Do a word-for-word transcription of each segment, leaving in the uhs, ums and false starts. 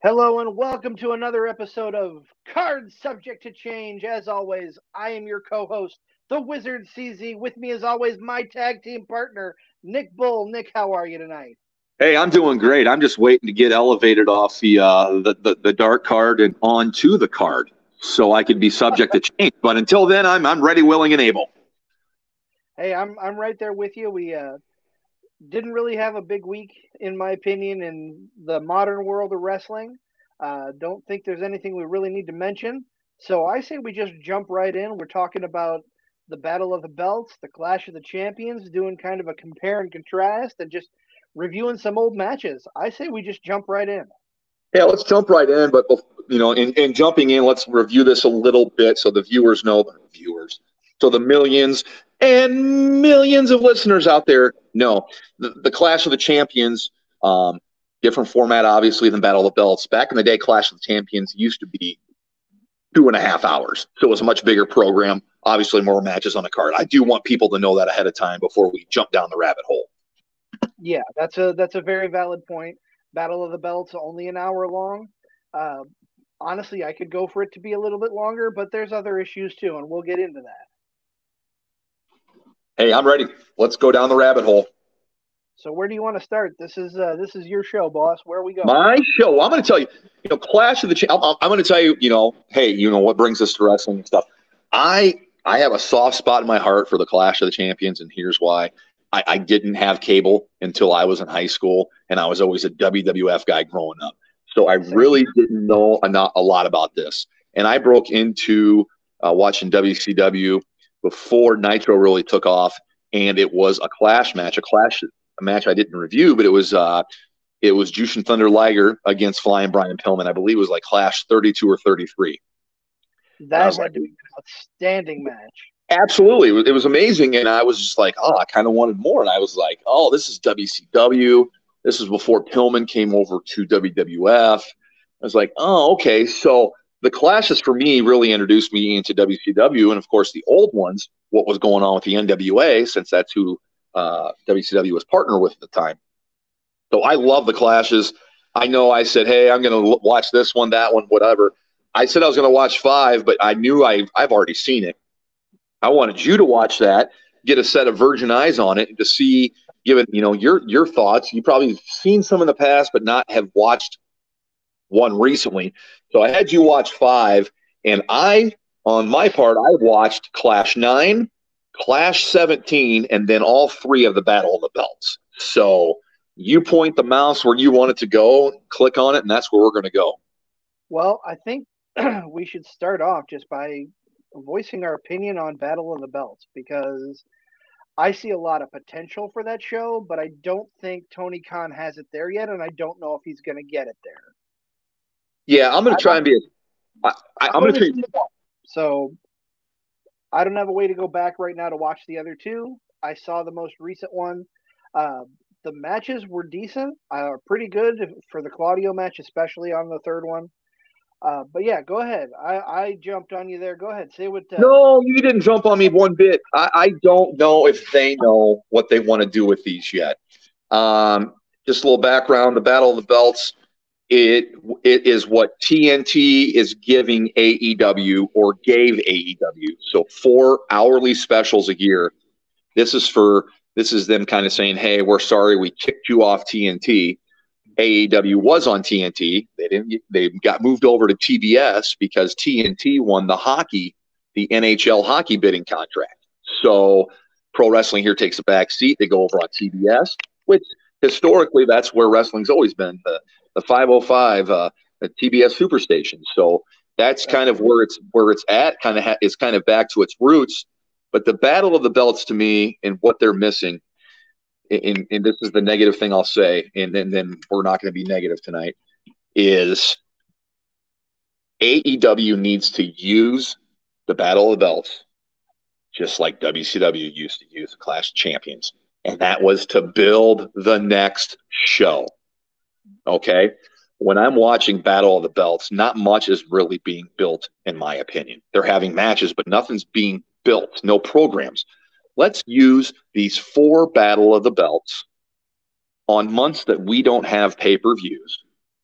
Hello and welcome to another episode of Cards Subject to Change. As always, I am your co-host, the Wizard C Z. With me, as always, my tag team partner, Nick Bull. Nick, how are you tonight? Hey, I'm doing great. I'm just waiting to get elevated off the uh, the, the the dark card and onto the card, so I could be subject to change. But until then, I'm I'm ready, willing, and able. Hey, I'm I'm right there with you. We uh, didn't really have a big week, in my opinion, in the modern world of wrestling. Uh, don't think there's anything we really need to mention. So I say we just jump right in. We're talking about the Battle of the Belts, the Clash of the Champions, doing kind of a compare and contrast, and just reviewing some old matches. I say we just jump right in. Yeah, let's jump right in. But you know, in, in jumping in, let's review this a little bit so the viewers know the viewers, so the millions and millions of listeners out there know the, the Clash of the Champions. Um, different format, obviously, than Battle of the Belts. Back in the day, Clash of the Champions used to be two and a half hours, so it was a much bigger program. Obviously, more matches on the card. I do want people to know that ahead of time before we jump down the rabbit hole. Yeah, that's a that's a very valid point. Battle of the Belts only an hour long. Uh, honestly, I could go for it to be a little bit longer, but there's other issues too, and we'll get into that. Hey, I'm ready. Let's go down the rabbit hole. So where do you want to start? This is uh, this is your show, boss. Where are we going? My show. I'm going to tell you, you know, Clash of the. Ch- I'm, I'm going to tell you, you know, hey, you know what brings us to wrestling and stuff. I I have a soft spot in my heart for the Clash of the Champions, and here's why. I, I didn't have cable until I was in high school, and I was always a W W F guy growing up. So I really didn't know a, not a lot about this. And I broke into uh, watching W C W before Nitro really took off, and it was a Clash match, a Clash a match I didn't review, but it was uh, it was Jushin Thunder Liger against Flying Brian Pillman. I believe it was like Clash thirty-two or thirty-three. That had like, to be an outstanding match. Absolutely. It was, it was amazing. And I was just like, oh, I kind of wanted more. And I was like, oh, this is W C W. This is before Pillman came over to W W F. I was like, oh, okay. So the Clashes for me really introduced me into W C W. And of course, the old ones, what was going on with the N W A, since that's who uh, W C W was partner with at the time. So I love the Clashes. I know I said, hey, I'm going to watch this one, that one, whatever. I said I was going to watch five, but I knew I, I've already seen it. I wanted you to watch that, get a set of virgin eyes on it, and to see, given you know your your thoughts. You probably seen some in the past, but not have watched one recently. So I had you watch five, and I, on my part, I watched Clash nine, Clash seventeen, and then all three of the Battle of the Belts. So you point the mouse where you want it to go, click on it, and that's where we're going to go. Well, I think we should start off just by voicing our opinion on Battle of the Belts, because I see a lot of potential for that show, but I don't think Tony Khan has it there yet, and I don't know if he's going to get it there. Yeah, I'm going to try and be. A, I, I, I'm going to treat. So I don't have a way to go back right now to watch the other two. I saw the most recent one. Uh, the matches were decent, uh, pretty good for the Claudio match, especially on the third one. Uh, but yeah, go ahead. I, I jumped on you there. Go ahead. Say what. Uh, no, you didn't jump on me one bit. I, I don't know if they know what they want to do with these yet. Um, just a little background: the Battle of the Belts. It it is what T N T is giving A E W or gave A E W. So four hourly specials a year. This is for this is them kind of saying, "Hey, we're sorry we kicked you off T N T." A E W was on T N T. They didn't. They got moved over to T B S because T N T won the hockey, the N H L hockey bidding contract. So pro wrestling here takes a back seat. They go over on T B S, which historically that's where wrestling's always been. The the five oh five, uh, the T B S Superstation. So that's kind of where it's where it's at. Kind of ha- it's kind of back to its roots. But the Battle of the Belts, to me, and what they're missing. And, and this is the negative thing I'll say, and, and then we're not going to be negative tonight, is A E W needs to use the Battle of the Belts just like W C W used to use the Clash of Champions, and that was to build the next show. Okay? When I'm watching Battle of the Belts, not much is really being built, in my opinion. They're having matches, but nothing's being built, no programs. Let's use these four Battle of the Belts on months that we don't have pay-per-views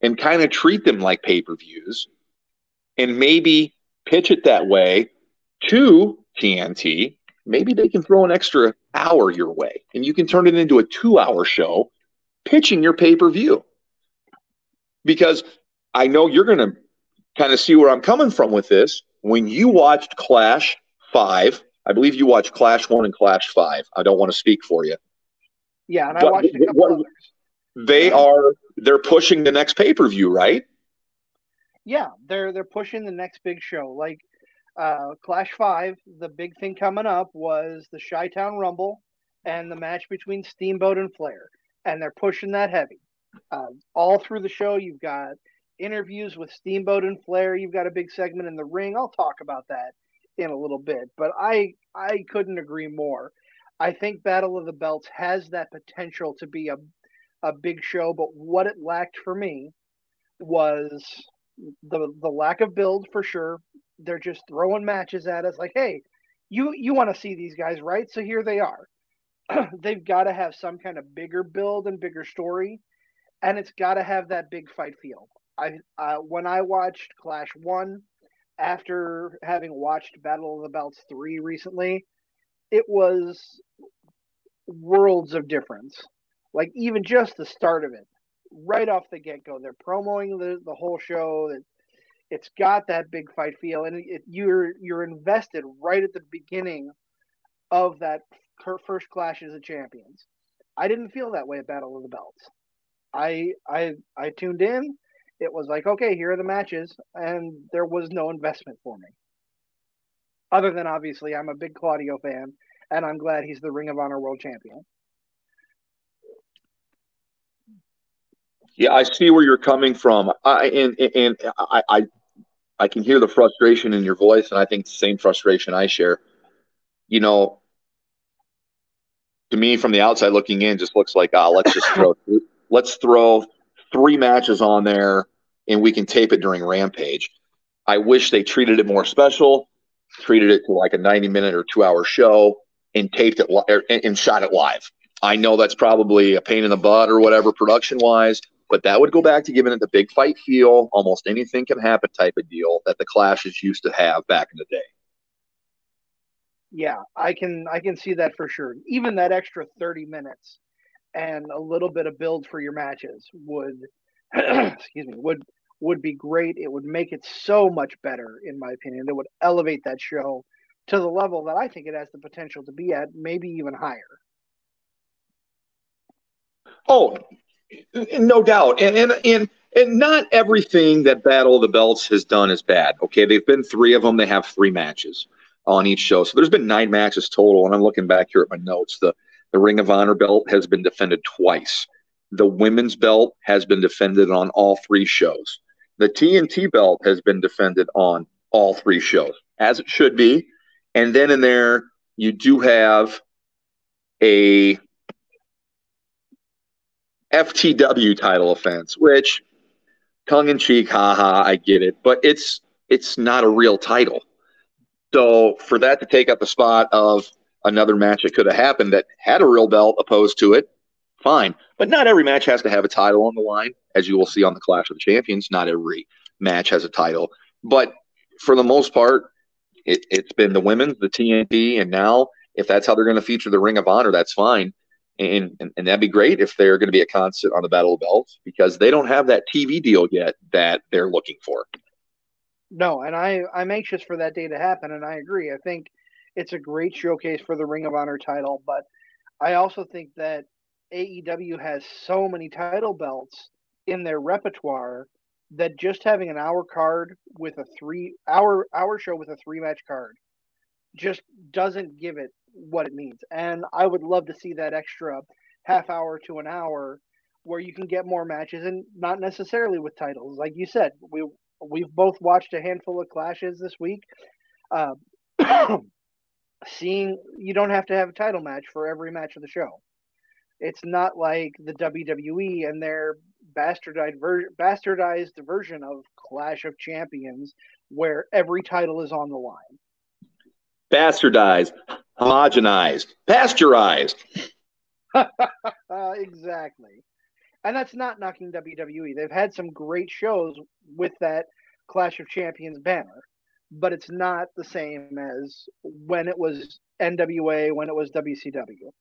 and kind of treat them like pay-per-views and maybe pitch it that way to T N T, maybe they can throw an extra hour your way and you can turn it into a two-hour show pitching your pay-per-view. Because I know you're going to kind of see where I'm coming from with this. When you watched Clash five, I believe you watched Clash one and Clash five. I don't want to speak for you. Yeah, and I but, watched a couple what, others. They are they're pushing the next pay-per-view, right? Yeah, they're they're pushing the next big show. Like uh, Clash five, the big thing coming up was the Chi-Town Rumble and the match between Steamboat and Flair. And they're pushing that heavy. Uh, all through the show, you've got interviews with Steamboat and Flair. You've got a big segment in the ring. I'll talk about that in a little bit. But I I couldn't agree more. I think Battle of the Belts has that potential to be a, a big show. But what it lacked for me was the the lack of build, for sure. They're just throwing matches at us like, hey, you, you want to see these guys, right? So here they are. They've got to have some kind of bigger build and bigger story, and it's got to have that big fight feel. I uh, when I watched Clash one, after having watched Battle of the Belts three recently, it was worlds of difference. Like even just the start of it, right off the get-go, they're promoting the, the whole show. It, it's got that big fight feel, and it, you're you're invested right at the beginning of that first Clashes of Champions. I didn't feel that way at Battle of the Belts. I I I tuned in. It was like, okay, here are the matches, and there was no investment for me. Other than obviously, I'm a big Claudio fan, and I'm glad he's the Ring of Honor World Champion. Yeah, I see where you're coming from. I and and I I, I can hear the frustration in your voice, and I think the same frustration I share. You know, to me, from the outside looking in, just looks like, ah, oh, let's just throw let's throw three matches on there, and we can tape it during Rampage. I wish they treated it more special, treated it to like a ninety minute or two hour show, and taped it li- and, and shot it live. I know that's probably a pain in the butt or whatever production wise, but that would go back to giving it the big fight feel, almost anything can happen type of deal that the Clashes used to have back in the day. Yeah, I can I can see that for sure. Even that extra thirty minutes and a little bit of build for your matches would excuse me, would would be great. It would make it so much better, in my opinion. It would elevate that show to the level that I think it has the potential to be at, maybe even higher. Oh, no doubt. And and and and not everything that Battle of the Belts has done is bad. Okay, they've been three of them. They have three matches on each show. So there's been nine matches total, and I'm looking back here at my notes. The the Ring of Honor belt has been defended twice. The women's belt has been defended on all three shows. The T N T belt has been defended on all three shows, as it should be. And then in there, you do have a F T W title offense, which, tongue-in-cheek, haha, I get it, but it's it's not a real title. So for that to take up the spot of another match that could have happened that had a real belt opposed to it, fine. But not every match has to have a title on the line, as you will see on the Clash of the Champions. Not every match has a title. But for the most part, it, it's been the women's, the T N T, and now if that's how they're going to feature the Ring of Honor, that's fine. And, and, and that'd be great if they're going to be a constant on the Battle of the Belts, because they don't have that T V deal yet that they're looking for. No, and I, I'm anxious for that day to happen, and I agree. I think it's a great showcase for the Ring of Honor title, but I also think that A E W has so many title belts in their repertoire that just having an hour card with a three hour hour show with a three match card just doesn't give it what it needs. And I would love to see that extra half hour to an hour where you can get more matches, and not necessarily with titles. Like you said, we we've both watched a handful of Clashes this week. Uh, seeing you don't have to have a title match for every match of the show. It's not like the W W E and their bastardized, ver- bastardized version of Clash of Champions where every title is on the line. Bastardized, homogenized, pasteurized. Exactly. And that's not knocking W W E. They've had some great shows with that Clash of Champions banner, but it's not the same as when it was N W A, when it was W C W.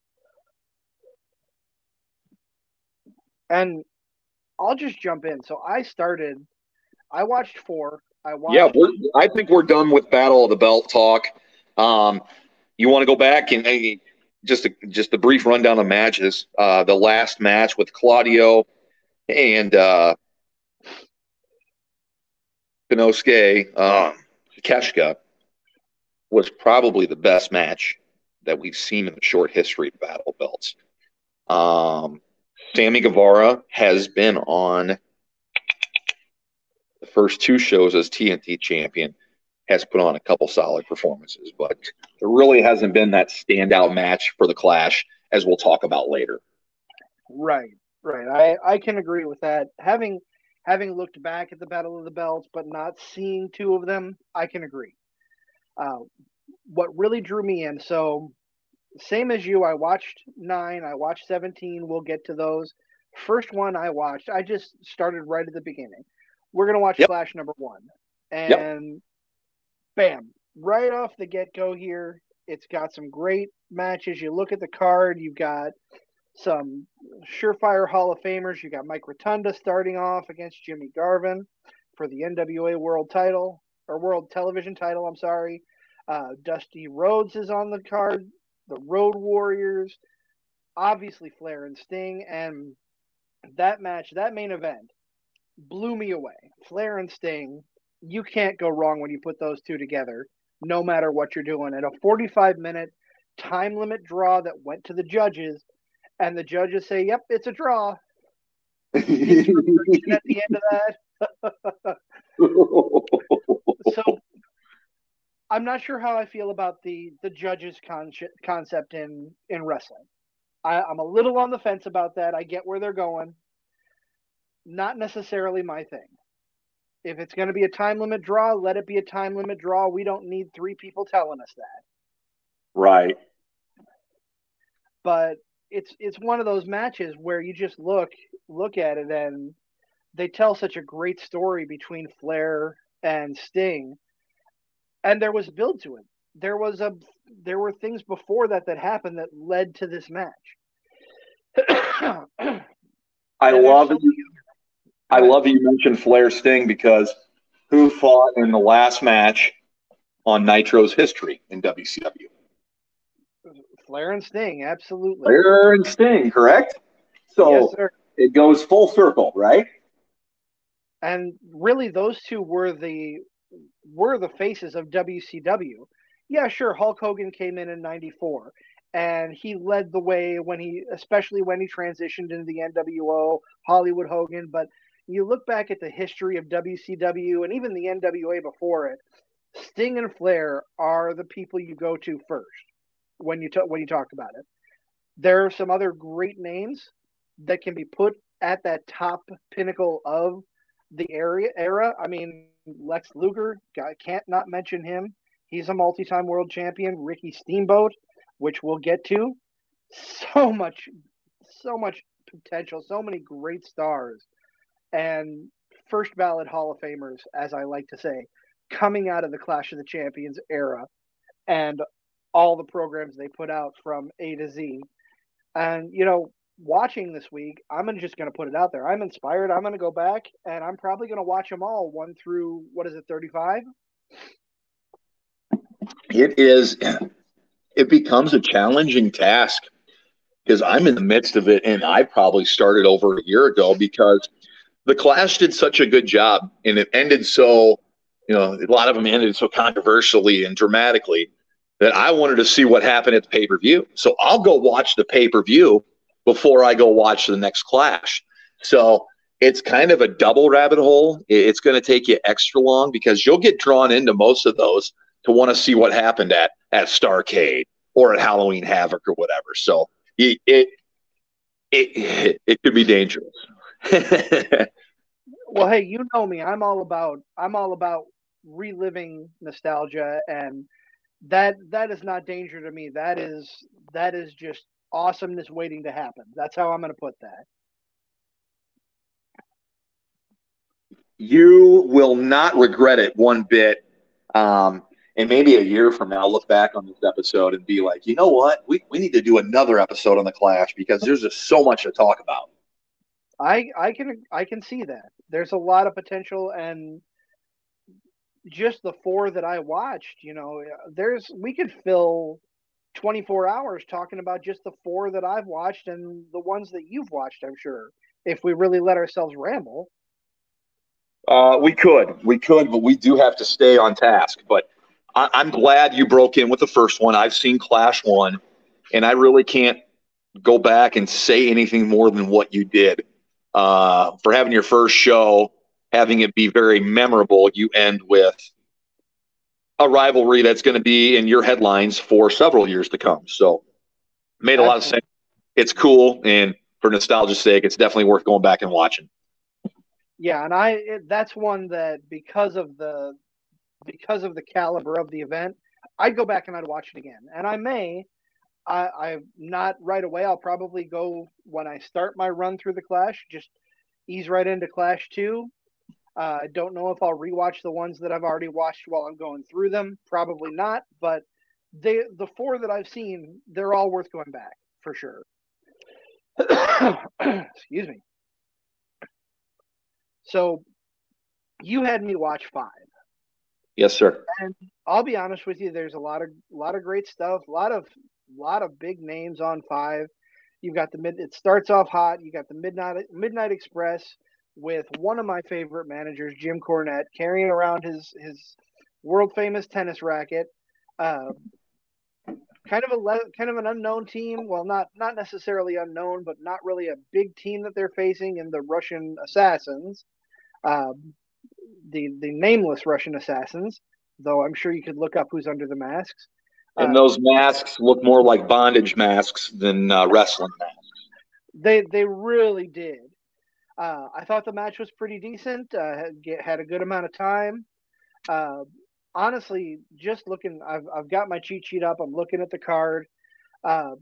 And I'll just jump in. So I started, I watched four. I Yeah, watched, we're, I think we're done with Battle of the Belt talk. Um, you want to go back and, and just a, just a brief rundown of matches. Uh, the last match with Claudio and uh, Konosuke um, Keshka was probably the best match that we've seen in the short history of Battle Belts. Um, Sammy Guevara has been on the first two shows as T N T champion, has put on a couple solid performances, but there really hasn't been that standout match for the Clash, as we'll talk about later. right, right. I, I can agree with that. Having having looked back at the Battle of the Belts, but not seeing two of them, I can agree. Uh, what really drew me in, so same as you, I watched nine, I watched seventeen. We'll get to those. First one I watched, I just started right at the beginning. We're gonna watch Yep. Clash number one, Yep. and bam, right off the get go here, it's got some great matches. You look at the card, you've got some surefire Hall of Famers. You got Mike Rotunda starting off against Jimmy Garvin for the N W A World Title or World Television Title. I'm sorry. Uh, Dusty Rhodes is on the card. The Road Warriors, obviously Flair and Sting, and that match, that main event, blew me away. Flair and Sting, you can't go wrong when you put those two together, no matter what you're doing. And a forty-five minute time limit draw that went to the judges, and the judges say, "Yep, it's a draw." At the end of that. So I'm not sure how I feel about the the judges con- concept in in wrestling. I, I'm a little on the fence about that. I get where they're going. Not necessarily my thing. If it's going to be a time limit draw, let it be a time limit draw. We don't need three people telling us that. Right. But it's it's one of those matches where you just look look at it and they tell such a great story between Flair and Sting, and there was build to it. There was a there were things before that that happened that led to this match. I love so you. I love you mentioned Flair Sting because who fought in the last match on Nitro's history in W C W? Flair and Sting, absolutely. Flair and Sting, correct? So yes, sir. It goes full circle, right? And really, those two were the were the faces of W C W. Yeah, sure. Hulk Hogan came in in ninety-four, and he led the way when he, especially when he transitioned into the N W O, Hollywood Hogan. But you look back at the history of W C W and even the N W A before it, Sting and Flair are the people you go to first when you t- when you talk about it. There are some other great names that can be put at that top pinnacle of the area era. I mean, Lex Luger, I can't not mention him. He's a multi-time world champion. Ricky Steamboat, which we'll get to. So much, so much potential. So many great stars, and first ballot Hall of Famers, as I like to say, coming out of the Clash of the Champions era, and all the programs they put out from A to Z. And you know, watching this week, I'm just going to put it out there. I'm inspired. I'm going to go back and I'm probably going to watch them all one through, what is it, thirty-five? It is, it becomes a challenging task because I'm in the midst of it and I probably started over a year ago because the Clash did such a good job and it ended so, you know, a lot of them ended so controversially and dramatically that I wanted to see what happened at the pay per view. So I'll go watch the pay per view before I go watch the next Clash. So it's kind of a double rabbit hole. It's going to take you extra long because you'll get drawn into most of those to want to see what happened at at Starrcade or at Halloween Havoc or whatever. So it it it, it could be dangerous. Well, hey, you know me. I'm all about I'm all about reliving nostalgia, and that that is not danger to me. That is that is just awesomeness waiting to happen. That's how I'm going to put that. You will not regret it one bit. Um, and maybe a year from now, look back on this episode and be like, you know what? We, we need to do another episode on the Clash because there's just so much to talk about. I I can I can see that. There's a lot of potential, and just the four that I watched, you know, there's we could fill twenty-four hours talking about just the four that I've watched and the ones that you've watched, I'm sure, if we really let ourselves ramble. Uh, we could, we could, but we do have to stay on task. But I, I'm glad you broke in with the first one. I've seen Clash one, and I really can't go back and say anything more than what you did. Uh, for having your first show, having it be very memorable, you end with a rivalry that's going to be in your headlines for several years to come. So, made a lot of sense. It's cool, and for nostalgia's sake, it's definitely worth going back and watching. Yeah, and I it, that's one that because of the because of the caliber of the event, I'd go back and I'd watch it again. And I may, I, I'm not right away. I'll probably go when I start my run through the Clash, just ease right into Clash two. Uh, I don't know if I'll rewatch the ones that I've already watched while I'm going through them. Probably not, but they the four that I've seen, they're all worth going back for sure. Excuse me. So you had me watch five. Yes, sir. And I'll be honest with you, there's a lot of a lot of great stuff, a lot of lot of big names on five. You've got the mid it starts off hot, you got the Midnight Midnight Express with one of my favorite managers, Jim Cornette, carrying around his his world famous tennis racket. Uh, kind of a le- kind of an unknown team. Well, not not necessarily unknown, but not really a big team that they're facing in the Russian Assassins. Um, the the nameless Russian assassins, though I'm sure you could look up who's under the masks. And Uh, those masks look more like bondage masks than uh, wrestling masks. they they really did. Uh, I thought the match was pretty decent. Uh, had, had a good amount of time. Uh, honestly, just looking, I've I've got my cheat sheet up. I'm looking at the card. Uh,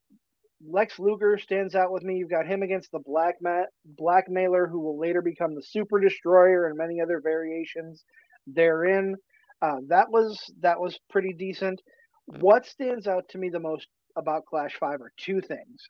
Lex Luger stands out with me. You've got him against the Black Ma- Blackmailer, who will later become the Super Destroyer and many other variations therein. Uh, that was that was pretty decent. What stands out to me the most about Clash Five are two things.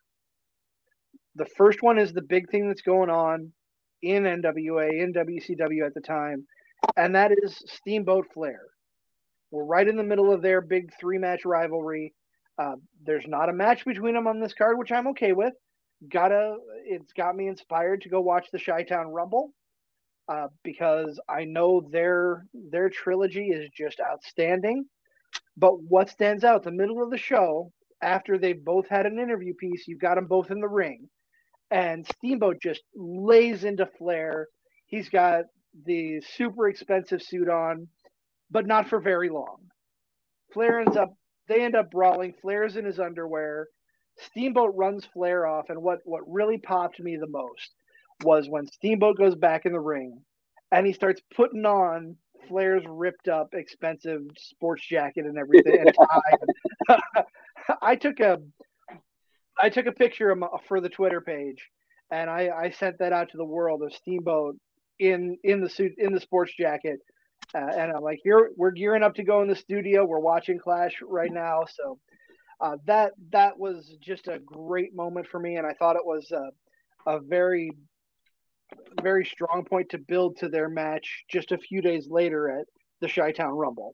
The first one is the big thing that's going on in N W A, in W C W at the time, and that is Steamboat Flair. We're right in the middle of their big three match rivalry. Uh, there's not a match between them on this card, which I'm okay with. Gotta, it's got me inspired to go watch the Chi-Town Rumble uh, because I know their their trilogy is just outstanding. But what stands out, the middle of the show, after they've both had an interview piece, you've got them both in the ring, and Steamboat just lays into Flair. He's got the super expensive suit on, but not for very long. Flair ends up, they end up brawling. Flair's in his underwear. Steamboat runs Flair off, and what what really popped me the most was when Steamboat goes back in the ring, and he starts putting on Flair's ripped up, expensive sports jacket and everything and tie. I took a I took a picture of my, for the Twitter page, and I, I sent that out to the world of Steamboat in in the suit in the sports jacket, uh, and I'm like, here we're gearing up to go in the studio. We're watching Clash right now, so uh, that that was just a great moment for me, and I thought it was a, a very very strong point to build to their match just a few days later at the Chi-Town Rumble.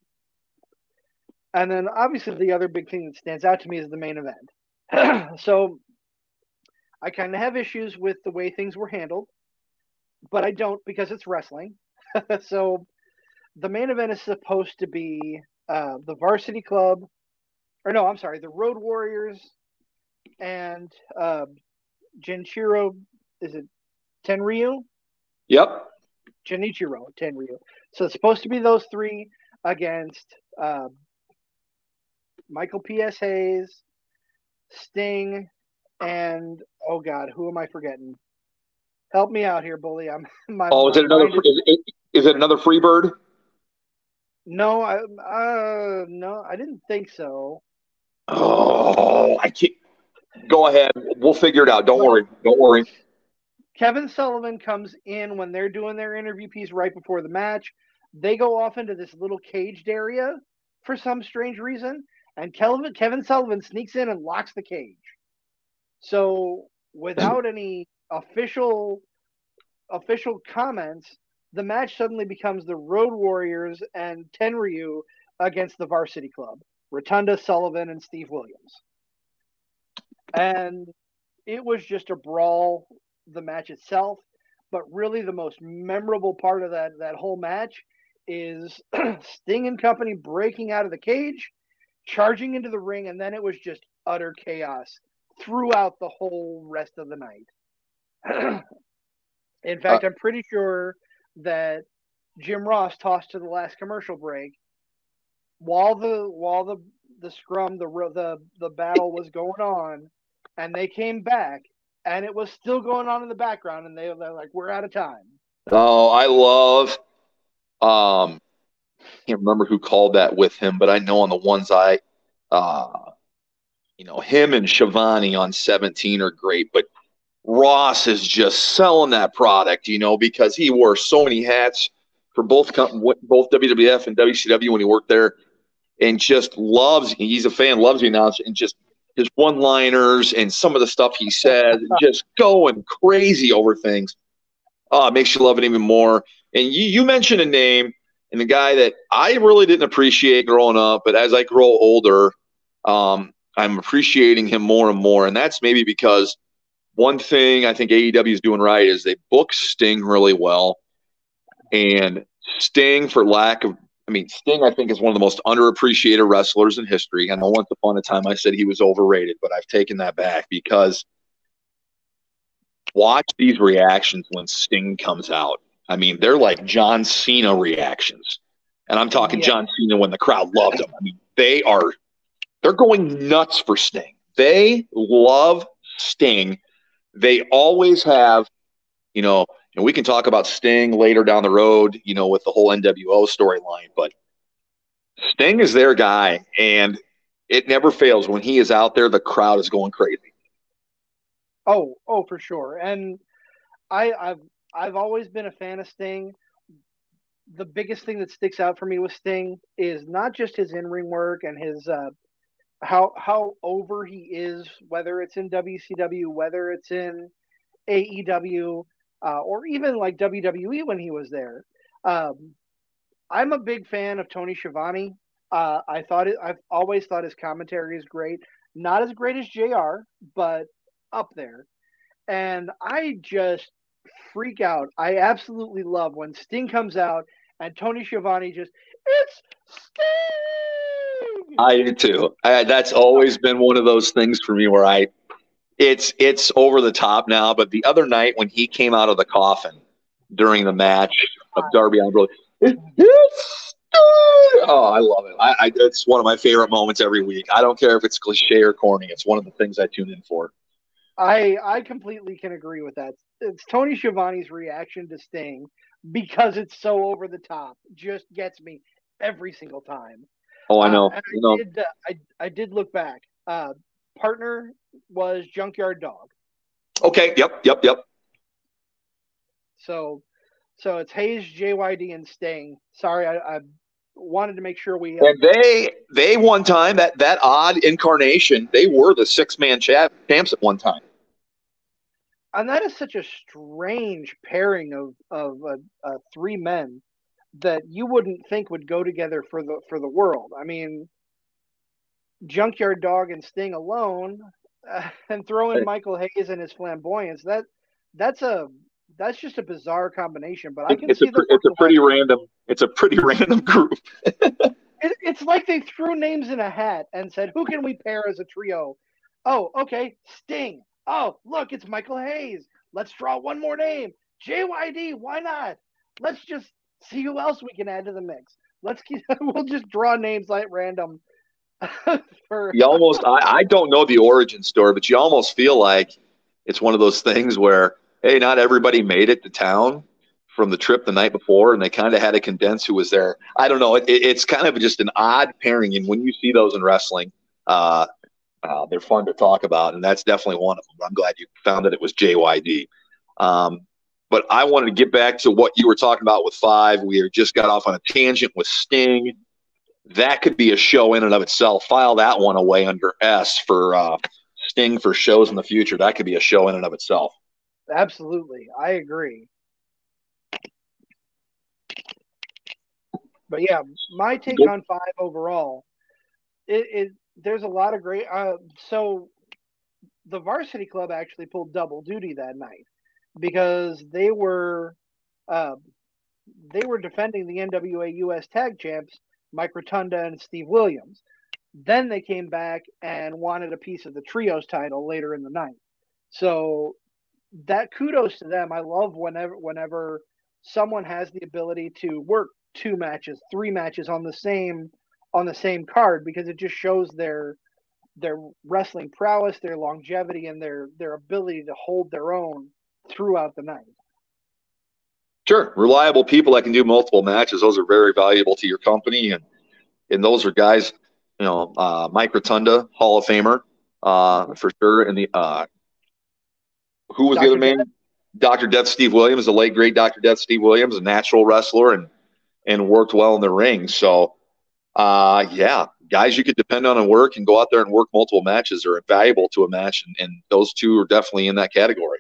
And then obviously the other big thing that stands out to me is the main event. So I kind of have issues with the way things were handled, but I don't because it's wrestling. So the main event is supposed to be uh, the Varsity Club, or no, I'm sorry, the Road Warriors and uh, Genichiro, is it Tenryu? Yep. Genichiro Tenryu. So it's supposed to be those three against uh, Michael P S. Hayes, Sting, and oh god, who am I forgetting? Help me out here, bully. I'm my. Oh, is my it another? is, Is it, is it another Freebird? No, I uh no, I didn't think so. Oh, I can't. Go ahead. We'll figure it out. Don't worry. Don't worry. Kevin Sullivan comes in when they're doing their interview piece right before the match. They go off into this little caged area for some strange reason, and Kevin, Kevin Sullivan sneaks in and locks the cage. So without any official official comments, the match suddenly becomes the Road Warriors and Tenryu against the Varsity Club, Rotunda, Sullivan, and Steve Williams. And it was just a brawl, the match itself, but really the most memorable part of that, that whole match is Sting and company breaking out of the cage, charging into the ring, and then it was just utter chaos throughout the whole rest of the night. In fact, uh, I'm pretty sure that Jim Ross tossed to the last commercial break while the while the the scrum the the the battle was going on, and they came back, and it was still going on in the background, and they they're like, "We're out of time." Oh, I love. Um, can't remember who called that with him, but I know on the ones I, uh, you know, him and Shivani on seventeen are great, but Ross is just selling that product, you know, because he wore so many hats for both both W W F and W C W when he worked there, and just loves. He's a fan, loves the announcer, and just his one-liners and some of the stuff he says, and just going crazy over things. Oh, it makes you love it even more. And you, you mentioned a name, and the guy that I really didn't appreciate growing up, but as I grow older, um, I'm appreciating him more and more, and that's maybe because one thing I think A E W is doing right is they book Sting really well. And Sting, for lack of, I mean, Sting, I think, is one of the most underappreciated wrestlers in history. I know once upon a time I said he was overrated, but I've taken that back because watch these reactions when Sting comes out. I mean, they're like John Cena reactions. And I'm talking yeah. John Cena when the crowd loved him. I mean, they are, they're going nuts for Sting. They love Sting. They always have, you know, and we can talk about Sting later down the road, you know, with the whole N W O storyline, but Sting is their guy, and it never fails. When he is out there, the crowd is going crazy. Oh, oh, for sure. And I, I've, I've always been a fan of Sting. The biggest thing that sticks out for me with Sting is not just his in-ring work and his, uh, how, how over he is, whether it's in W C W, whether it's in A E W, uh, or even like W W E when he was there. Um, I'm a big fan of Tony Schiavone. Uh, I thought it, I've always thought his commentary is great. Not as great as J R, but up there. And I just freak out. I absolutely love when Sting comes out and Tony Schiavone just, it's Sting! I do too. I, that's always been one of those things for me where I, it's it's over the top now. But the other night when he came out of the coffin during the match of Darby Allin, it, it's oh, I love it. I, I it's one of my favorite moments every week. I don't care if it's cliche or corny. It's one of the things I tune in for. I I completely can agree with that. It's Tony Schiavone's reaction to Sting because it's so over the top. Just gets me every single time. Oh, I know. Uh, and I, you know. Did, uh, I I did look back. Uh, partner was Junkyard Dog. Okay. Yep. Yep. Yep. So, so it's Hayes, J Y D, and Sting. Sorry, I, I wanted to make sure we. Uh, and they they one time that that odd incarnation, they were the six man champs at one time. And that is such a strange pairing of of uh, uh, three men that you wouldn't think would go together for the for the world. I mean, Junkyard Dog and Sting alone, uh, and throw in Michael Hayes and his flamboyance. That that's a that's just a bizarre combination. But I can it's see a, the it's a pretty random it's a pretty random group. it, it's like they threw names in a hat and said, "Who can we pair as a trio?" Oh, okay, Sting. Oh, look, it's Michael Hayes. Let's draw one more name. J Y D. Why not? Let's just see who else we can add to the mix. Let's keep. We'll just draw names like random. For... You almost, I, I don't know the origin story, but you almost feel like it's one of those things where, hey, not everybody made it to town from the trip the night before, and they kind of had to condense who was there. I don't know. It, it, it's kind of just an odd pairing, and when you see those in wrestling, uh, uh, they're fun to talk about, and that's definitely one of them. I'm glad you found that it was J Y D. Um, but I wanted to get back to what you were talking about with Five. We just got off on a tangent with Sting. That could be a show in and of itself. File that one away under S for uh, Sting for shows in the future. That could be a show in and of itself. Absolutely. I agree. But yeah, my take on Five overall, it, it there's a lot of great. Uh, so the Varsity Club actually pulled double duty that night because they were uh, they were defending the N W A U S Tag Champs, Mike Rotunda and Steve Williams. Then they came back and wanted a piece of the Trios title later in the night. So that kudos to them. I love whenever whenever someone has the ability to work two matches, three matches on the same on the same card, because it just shows their their wrestling prowess, their longevity, and their their ability to hold their own throughout the night. Sure, reliable people that can do multiple matches. Those are very valuable to your company, and and those are guys, you know, uh, Mike Rotunda, Hall of Famer, uh, for sure, and the uh, who was Doctor the other man? Doctor Death Steve Williams, the late great Doctor Death Steve Williams, a natural wrestler and and worked well in the ring. So, uh, yeah, guys you could depend on and work and go out there and work multiple matches are valuable to a match, and, and those two are definitely in that category.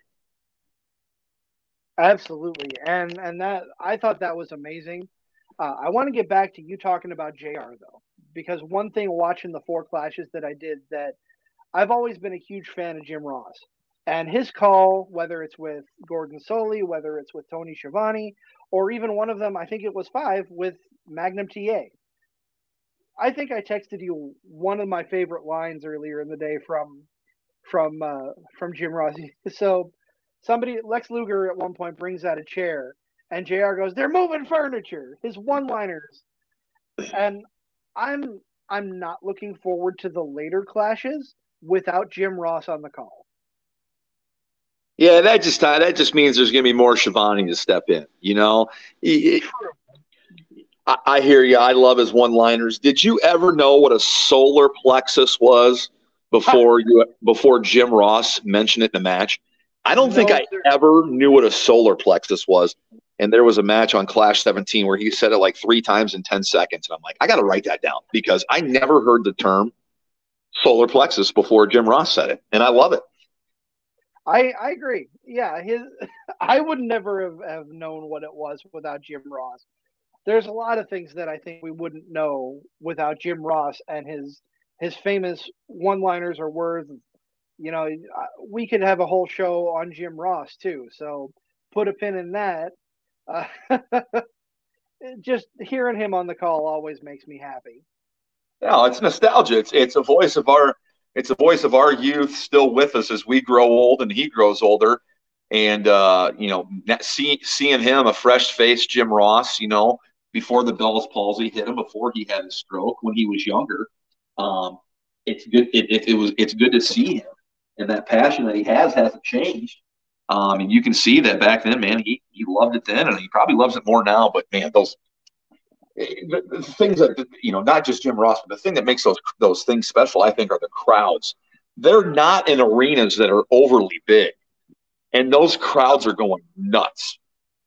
Absolutely, and and that I thought that was amazing. Uh, I want to get back to you talking about J R though, because one thing watching the four clashes that I did, that I've always been a huge fan of Jim Ross. And his call, whether it's with Gordon Solie, whether it's with Tony Schiavone, or even one of them, I think it was Five, with Magnum T A. I think I texted you one of my favorite lines earlier in the day from from uh, from Jim Ross. So somebody, Lex Luger at one point brings out a chair, and J R goes, "They're moving furniture." His one-liners, and I'm I'm not looking forward to the later clashes without Jim Ross on the call. Yeah, that just that just means there's going to be more Schiavone to step in. You know, it, I, I hear you. I love his one-liners. Did you ever know what a solar plexus was before you before Jim Ross mentioned it in a match? I don't no, think I sir. ever knew what a solar plexus was. And there was a match on Clash seventeen where he said it like three times in ten seconds. And I'm like, I got to write that down because I never heard the term solar plexus before Jim Ross said it. And I love it. I, I agree. Yeah, his I would never have, have known what it was without Jim Ross. There's a lot of things that I think we wouldn't know without Jim Ross and his his famous one-liners or words. You know, we could have a whole show on Jim Ross too. So put a pin in that. Uh, just hearing him on the call always makes me happy. Yeah, it's nostalgia. It's it's a voice of our. It's a voice of our youth still with us as we grow old and he grows older. And, uh, you know, see, seeing him, a fresh-faced Jim Ross, you know, before the Bell's palsy hit him, before he had his stroke when he was younger, um, it's good. It, it, it was it's good to see him. And that passion that he has hasn't changed. Um, and you can see that back then, man, he, he loved it then, and he probably loves it more now. But, man, those The, the things that, you know, not just Jim Ross, but the thing that makes those those things special, I think, are the crowds. They're not in arenas that are overly big, and those crowds are going nuts.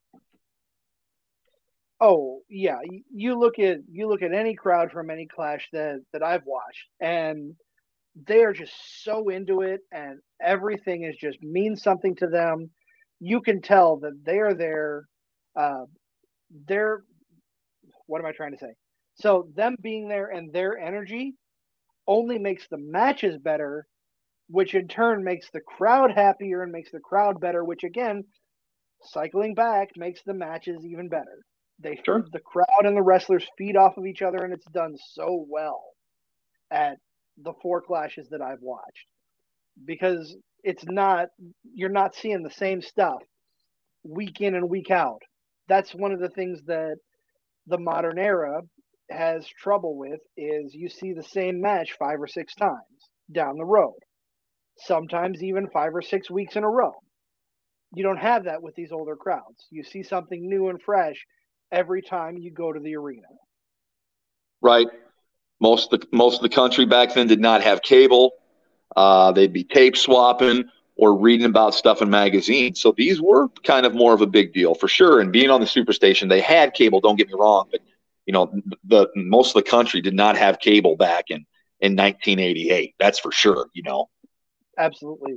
Oh yeah, you look at you look at any crowd from any Clash that that I've watched, and they are just so into it, and everything is just means something to them. You can tell that they are there. Uh, they're What am I trying to say? So them being there and their energy only makes the matches better, which in turn makes the crowd happier and makes the crowd better, which again, cycling back, makes the matches even better. They sure. The crowd and the wrestlers feed off of each other, and it's done so well at the four clashes that I've watched. Because it's not, you're not seeing the same stuff week in and week out. That's one of the things that the modern era has trouble with, is you see the same match five or six times down the road, sometimes even five or six weeks in a row. You don't have that with these older crowds. You see something new and fresh every time you go to the arena. Right. Most of the, most of the country back then did not have cable. Uh, they'd be tape swapping, or reading about stuff in magazines. So these were kind of more of a big deal for sure. And being on the Superstation, they had cable, don't get me wrong, but you know, the most of the country did not have cable back in, in nineteen eighty-eight. That's for sure, you know. Absolutely.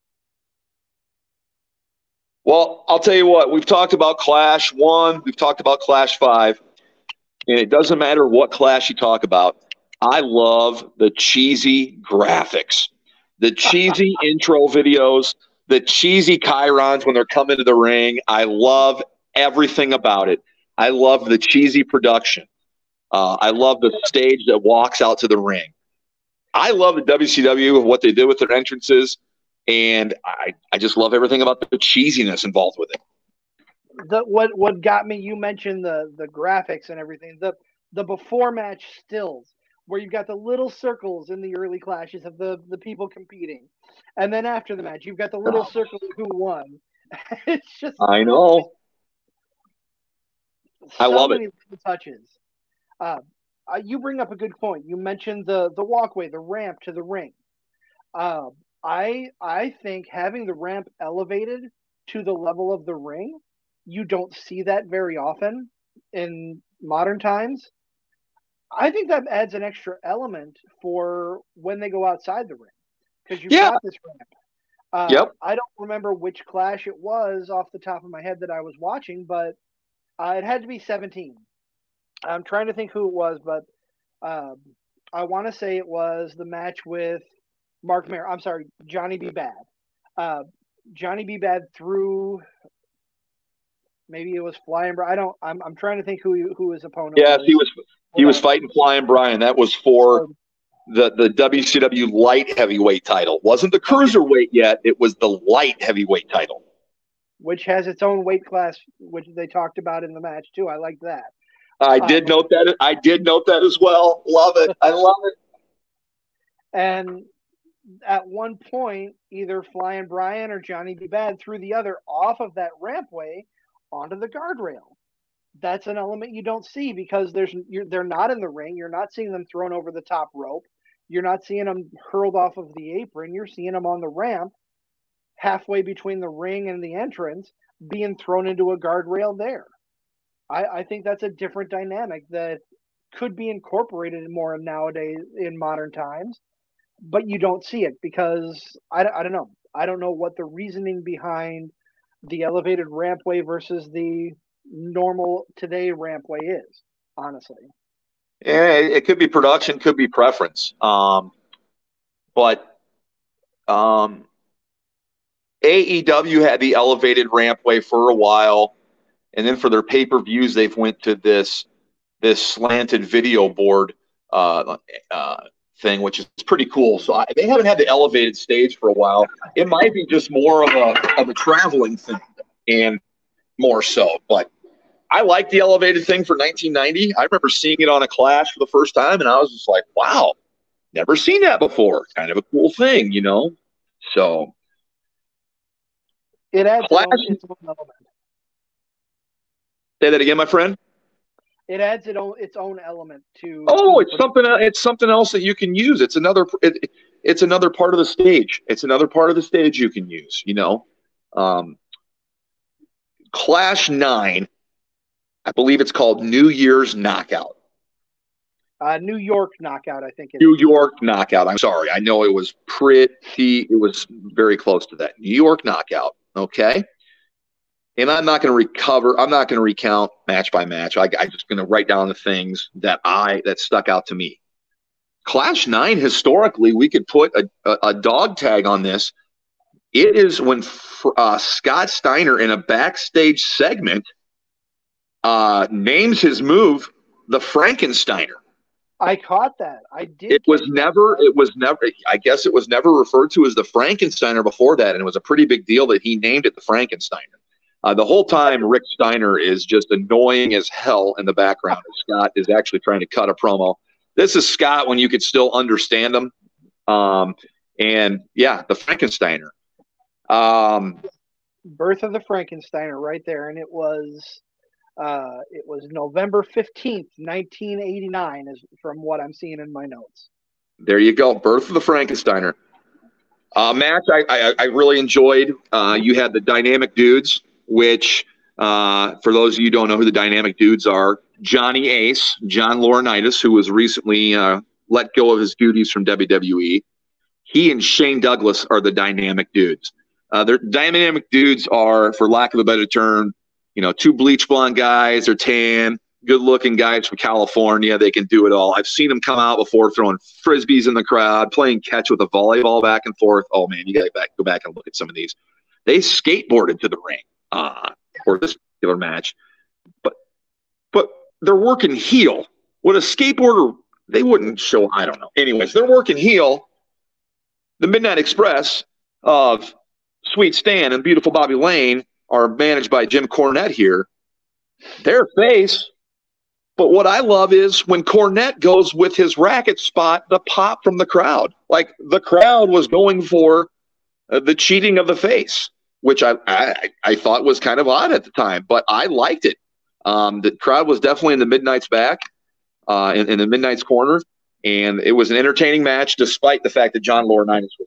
Well, I'll tell you what, we've talked about Clash one, we've talked about Clash five, and it doesn't matter what Clash you talk about. I love the cheesy graphics, the cheesy intro videos, the cheesy chyrons when they're coming to the ring. I love everything about it. I love the cheesy production. Uh, I love the stage that walks out to the ring. I love the W C W and what they did with their entrances, and I, I just love everything about the cheesiness involved with it. The what what got me? You mentioned the the graphics and everything. The the before match stills where you've got the little circles in the early clashes of the the people competing, and then after the match you've got the little circle of who won. It's just I know. So I love many it. touches. Uh, uh, you bring up a good point. You mentioned the the walkway, the ramp to the ring. Uh, I I think having the ramp elevated to the level of the ring, you don't see that very often in modern times. I think that adds an extra element for when they go outside the ring because you've Yeah. got this ramp. Uh, Yep. I don't remember which Clash it was off the top of my head that I was watching, but uh, it had to be seventeen. I'm trying to think who it was, but um, I want to say it was the match with Mark Mayer. I'm sorry, Johnny B. Bad. Uh, Johnny B. Bad threw. Maybe it was Flying Brian. I don't. I'm. I'm trying to think who he, who his opponent Yes, was. he was. He was fighting Flying Brian. That was for the the W C W light heavyweight title. Wasn't the cruiserweight yet. It was the light heavyweight title, which has its own weight class, which they talked about in the match too. I like that. I did um, note that. I did note that as well. Love it. I love it. And at one point, either Flying Brian or Johnny B. Bad threw the other off of that rampway onto the guardrail. That's an element you don't see because there's you're, they're not in the ring. You're not seeing them thrown over the top rope. You're not seeing them hurled off of the apron. You're seeing them on the ramp, halfway between the ring and the entrance, being thrown into a guardrail there. I, I think that's a different dynamic that could be incorporated more nowadays in modern times, but you don't see it because I, I don't know. I don't know what the reasoning behind the elevated rampway versus the normal today rampway is, honestly. Yeah, it could be production, could be preference. Um, but um, A E W had the elevated rampway for a while, and then for their pay-per-views, they've went to this this slanted video board uh, uh, thing, which is pretty cool. So I, they haven't had the elevated stage for a while. It might be just more of a of a traveling thing, and more so. But I like the elevated thing for nineteen ninety. I remember seeing it on a Clash for the first time, and I was just like, "Wow, never seen that before." Kind of a cool thing, you know. So it adds Clash, its own element. Say that again, my friend. It adds its own its own element to. Oh, it's something. It's something else that you can use. It's another. It, it's another part of the stage. It's another part of the stage you can use. You know, um, Clash nine. I believe it's called New Year's Knockout. Uh, New York Knockout, I think. It New is. York Knockout. I'm sorry. I know it was pretty. It was very close to that. New York Knockout. Okay. And I'm not going to recover. I'm not going to recount match by match. I, I'm just going to write down the things that I that stuck out to me. Clash nine, historically, we could put a, a, a dog tag on this. It is when uh, Scott Steiner, in a backstage segment, uh, names his move the Frankensteiner. I caught that. I did. It was never. It was never. I guess it was never referred to as the Frankensteiner before that, and it was a pretty big deal that he named it the Frankensteiner. Uh, the whole time, Rick Steiner is just annoying as hell in the background. Scott is actually trying to cut a promo. This is Scott when you could still understand him. Um, and, yeah, the Frankensteiner. Um, Birth of the Frankensteiner right there. And it was uh, it was November fifteenth, nineteen eighty-nine, is from what I'm seeing in my notes. There you go. Birth of the Frankensteiner. Uh, match I, I, I really enjoyed. Uh, you had the Dynamic Dudes, which uh, for those of you who don't know who the Dynamic Dudes are, Johnny Ace, John Laurinaitis, who was recently uh, let go of his duties from W W E. He and Shane Douglas are the Dynamic Dudes. Uh, the Dynamic Dudes are, for lack of a better term, you know, two bleach blonde guys. They're tan, good-looking guys from California. They can do it all. I've seen them come out before throwing frisbees in the crowd, playing catch with a volleyball back and forth. Oh, man, you got to go back and look at some of these. They skateboarded to the ring uh, for this particular match. But but they're working heel. Would a skateboarder, they wouldn't show, I don't know. Anyways, they're working heel. The Midnight Express of Sweet Stan and beautiful Bobby Lane are managed by Jim Cornette here. They're face. But what I love is when Cornette goes with his racket spot, the pop from the crowd. Like the crowd was going for uh, the cheating of the face, which I, I I thought was kind of odd at the time, but I liked it. Um, the crowd was definitely in the Midnight's back, uh, in, in the Midnight's corner. And it was an entertaining match, despite the fact that John Laurinaitis was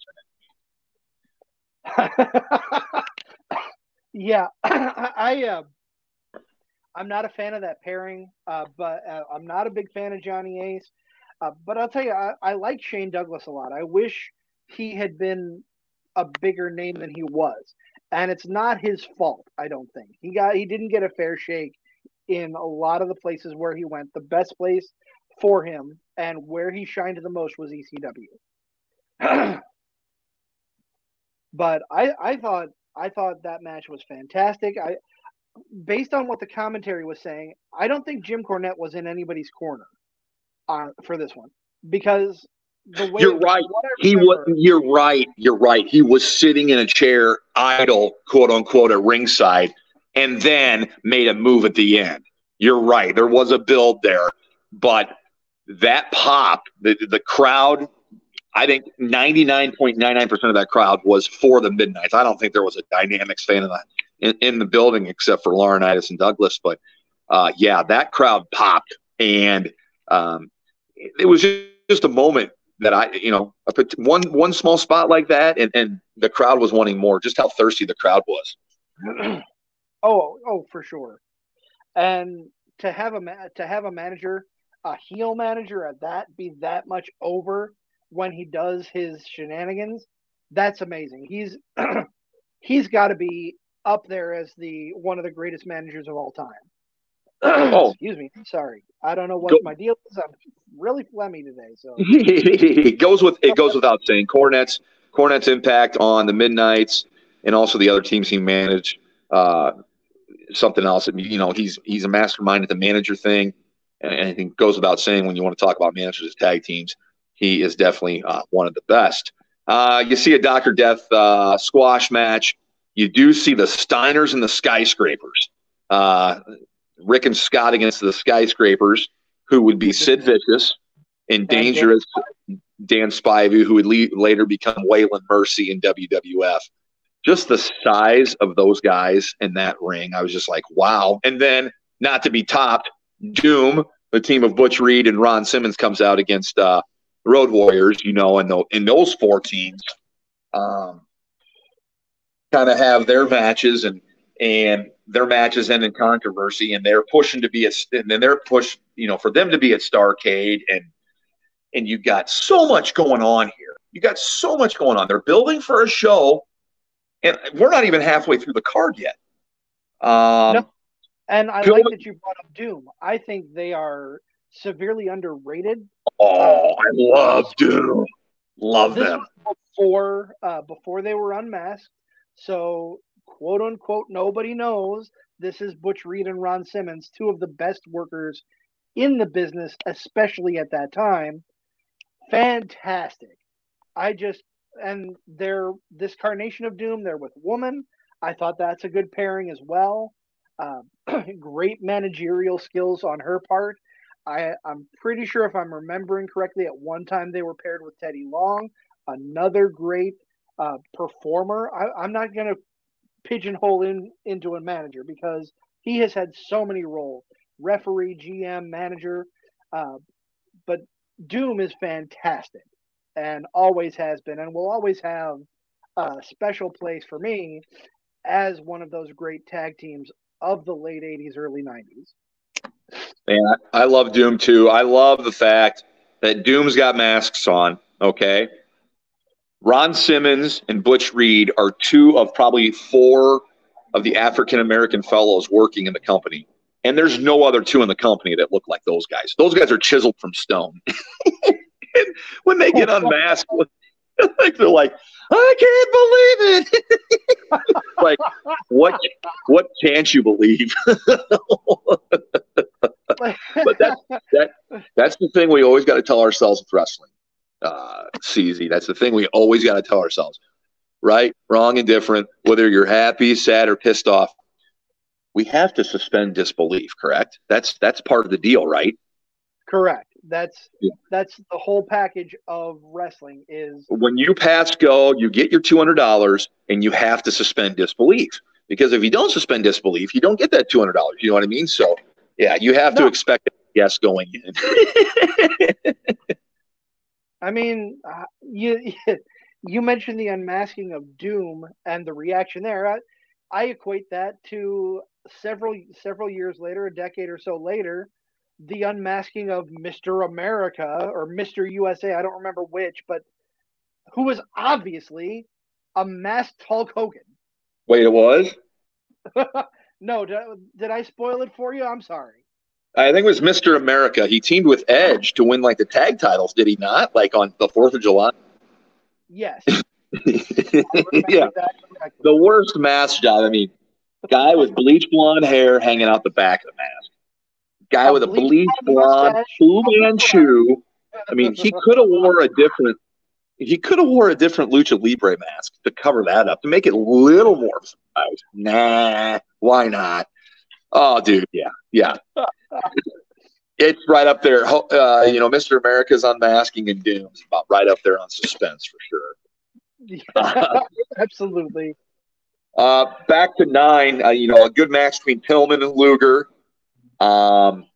in it. yeah, I uh, I'm not a fan of that pairing, uh, but uh, I'm not a big fan of Johnny Ace. Uh, but I'll tell you, I, I like Shane Douglas a lot. I wish he had been a bigger name than he was, and it's not his fault. I don't think he got he didn't get a fair shake in a lot of the places where he went. The best place for him and where he shined the most was E C W. But I, I thought I thought that match was fantastic. I, based on what the commentary was saying, I don't think Jim Cornette was in anybody's corner uh, for this one because the way you're right. He was. You're right. You're right. He was sitting in a chair, idle, quote unquote, at ringside, and then made a move at the end. You're right. There was a build there, but that pop, the the crowd, I think ninety-nine point nine nine percent of that crowd was for the Midnights. I don't think there was a Dynamics fan in the in, in the building except for Laurinaitis and Douglas. But uh, yeah, that crowd popped, and um, it, it was just, just a moment that I, you know, a, one one small spot like that, and, and the crowd was wanting more. Just how thirsty the crowd was. oh, oh, for sure. And to have a to have a manager. A heel manager at that be that much over when he does his shenanigans, that's amazing. He's he's got to be up there as the one of the greatest managers of all time. oh, excuse me. Sorry, I don't know what Go. my deal is. I'm really phlegmy today. So it goes with it goes without saying. Cornette's Cornette's impact on the Midnights and also the other teams he managed. Uh, something else. You know, he's he's a mastermind at the manager thing. And I think it goes without saying when you want to talk about managers of tag teams, he is definitely uh, one of the best. Uh, you see a Doctor Death uh, squash match. You do see the Steiners and the Skyscrapers. Uh, Rick and Scott against the Skyscrapers, who would be Sid Vicious and Dangerous Dan Spivey, who would le- later become Waylon Mercy in W W F. Just the size of those guys in that ring, I was just like, wow. And then, not to be topped, Doom, the team of Butch Reed and Ron Simmons, comes out against uh, Road Warriors, you know, and, the, and those four teams um, kind of have their matches and and their matches end in controversy, and they're pushing to be a and then they're pushed, you know, for them to be at Starrcade, and and you got so much going on here. You got so much going on. They're building for a show, and we're not even halfway through the card yet. Um, no. And I like that you brought up Doom. I think they are severely underrated. Oh, uh, I love Doom. Love this them. Was before, uh, before they were unmasked. So, quote unquote, nobody knows. This is Butch Reed and Ron Simmons, two of the best workers in the business, especially at that time. Fantastic. I just, and they're this carnation of Doom. They're with Woman. I thought that's a good pairing as well. Uh, great managerial skills on her part. I, I'm pretty sure if I'm remembering correctly, at one time they were paired with Teddy Long, another great uh, performer. I, I'm not going to pigeonhole in into a manager because he has had so many roles, referee, G M, manager. Uh, but Doom is fantastic and always has been and will always have a special place for me as one of those great tag teams of the late eighties, early nineties. Man, I love Doom too. I love the fact that Doom's got masks on, okay? Ron Simmons and Butch Reed are two of probably four of the African-American fellows working in the company. And there's no other two in the company that look like those guys. Those guys are chiseled from stone. And when they get unmasked, like they're like, I can't believe it. Like, what what can't you believe? But that's that that's the thing we always got to tell ourselves with wrestling. Uh C Z, that's the thing we always got to tell ourselves. Right, wrong, and different, whether you're happy, sad, or pissed off, we have to suspend disbelief, correct? That's that's part of the deal, right? Correct. That's yeah. that's the whole package of wrestling is when you pass go, you get your two hundred dollars and you have to suspend disbelief. Because if you don't suspend disbelief, you don't get that two hundred dollars. You know what I mean? So, yeah, you have no. to expect a yes going in. I mean, uh, you you mentioned the unmasking of Doom and the reaction there. I, I equate that to several several years later, a decade or so later, the unmasking of Mister America or Mister U S A, I don't remember which, but who was obviously a masked Hulk Hogan. Wait, it was? No, did, did I spoil it for you? I'm sorry. I think it was Mister America. He teamed with Edge to win like the tag titles, did he not? Like on the fourth of July? Yes. Yeah. The worst mask job. I mean, guy with bleach blonde hair hanging out the back of the mask. Guy a with a bleach blonde Fu Manchu. I mean, he could have wore a different he could have wore a different Lucha Libre mask to cover that up, to make it a little more surprise. Nah, why not? Oh, dude, yeah, yeah. It's right up there. Uh, you know, Mister America's unmasking and Doom's about right up there on suspense for sure. Yeah, absolutely. Uh, back to nine, uh, you know, a good match between Pillman and Luger. Um,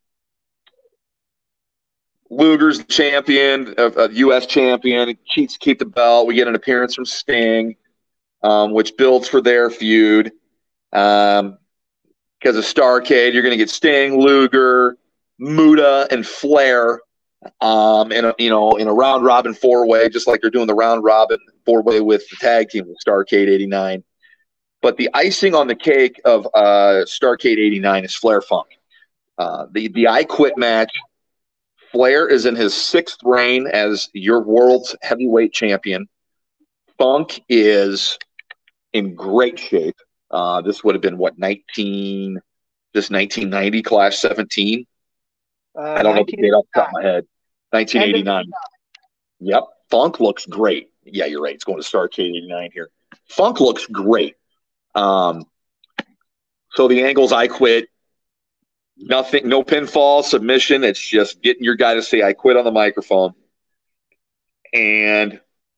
Luger's the champion, a uh, U S champion, cheats to keep the belt. We get an appearance from Sting, um, which builds for their feud. Um, because of Starrcade, you're going to get Sting, Luger, Muta, and Flair um, in a, you know, in a round robin four way, just like they're doing the round robin four way with the tag team with Starrcade eighty-nine. But the icing on the cake of uh, Starrcade eighty-nine is Flair Funk. Uh, the the I Quit match. Flair is in his sixth reign as your world's heavyweight champion. Funk is in great shape. Uh, this would have been what nineteen, just nineteen ninety, Clash seventeen. Uh, I don't know the date off the top of my head. nineteen eighty-nine. Yep, Funk looks great. Yeah, you're right. It's going to Starrcade eighty-nine here. Funk looks great. Um, so the angles I quit. Nothing, no pinfall, submission. It's just getting your guy to say, I quit on the microphone. And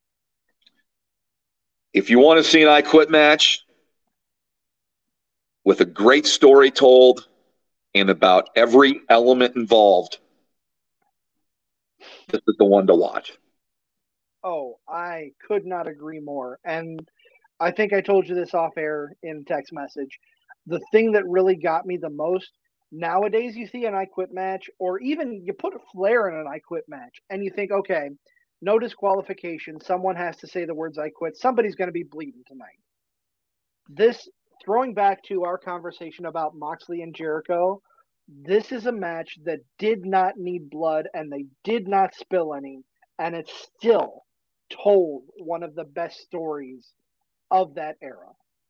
if you want to see an I Quit match with a great story told and about every element involved, this is the one to watch. Oh, I could not agree more. And I think I told you this off air in text message. The thing that really got me the most, nowadays you see an I Quit match, or even you put a Flair in an I Quit match, and you think, okay, no disqualification. Someone has to say the words I quit. Somebody's going to be bleeding tonight. This, throwing back to our conversation about Moxley and Jericho, this is a match that did not need blood, and they did not spill any, and it still told one of the best stories of that era.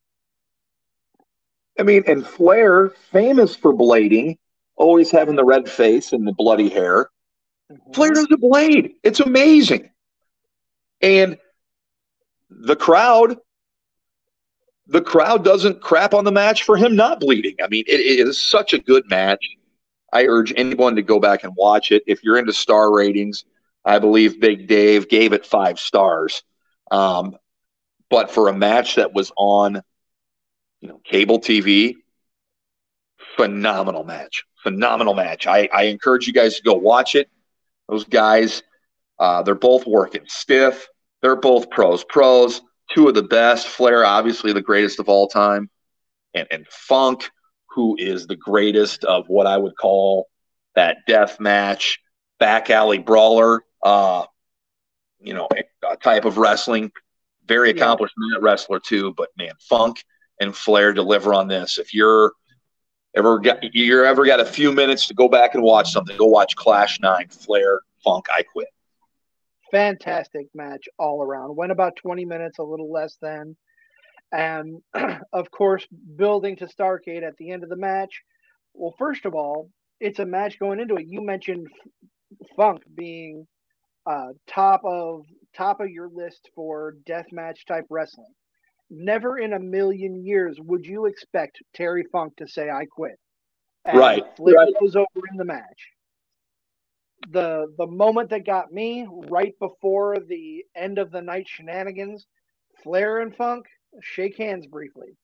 I mean, and Flair, famous for blading, always having the red face and the bloody hair. Mm-hmm. Flair does a blade. It's amazing. And the crowd, the crowd doesn't crap on the match for him not bleeding. I mean, it, it is such a good match. I urge anyone to go back and watch it. If you're into star ratings, I believe Big Dave gave it five stars. Um, but for a match that was on, you know, cable T V, phenomenal match. Phenomenal match. I, I encourage you guys to go watch it. Those guys, uh, they're both working stiff. They're both pros. Pros two of the best. Flair, obviously the greatest of all time, and, and Funk, who is the greatest of what I would call that death match, back alley brawler, uh, you know, a, a type of wrestling. Very accomplished yeah. wrestler too, but man, Funk and Flair deliver on this. If you're ever got you're ever got a few minutes to go back and watch something, go watch Clash nine, Flair, Funk, I Quit. Fantastic match all around. Went about twenty minutes, a little less than. And of course, building to Starrcade at the end of the match. Well, first of all, it's a match going into it. You mentioned Funk being uh, top of top of your list for deathmatch type wrestling. Never in a million years would you expect Terry Funk to say "I quit." And right. Flair right. goes over in the match. The the moment that got me right before the end of the night shenanigans, Flair and Funk shake hands briefly.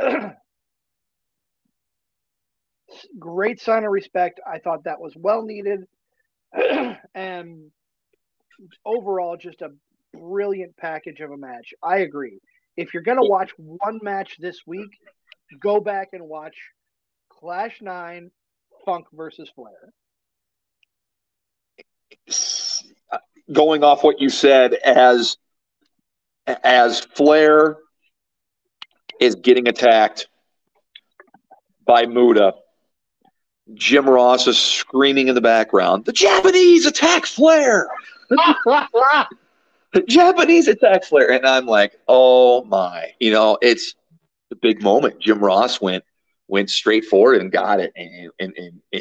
Great sign of respect. I thought that was well needed. And overall, just a brilliant package of a match. I agree. If you're going to watch one match this week, go back and watch Clash nine, Funk versus Flair. Going off what you said, as as Flair is getting attacked by Muta, Jim Ross is screaming in the background, "The Japanese attack Flair! The Japanese attack Flair!" And I'm like, oh my. You know, it's a big moment. Jim Ross went went straight forward and got it. And, and, and, and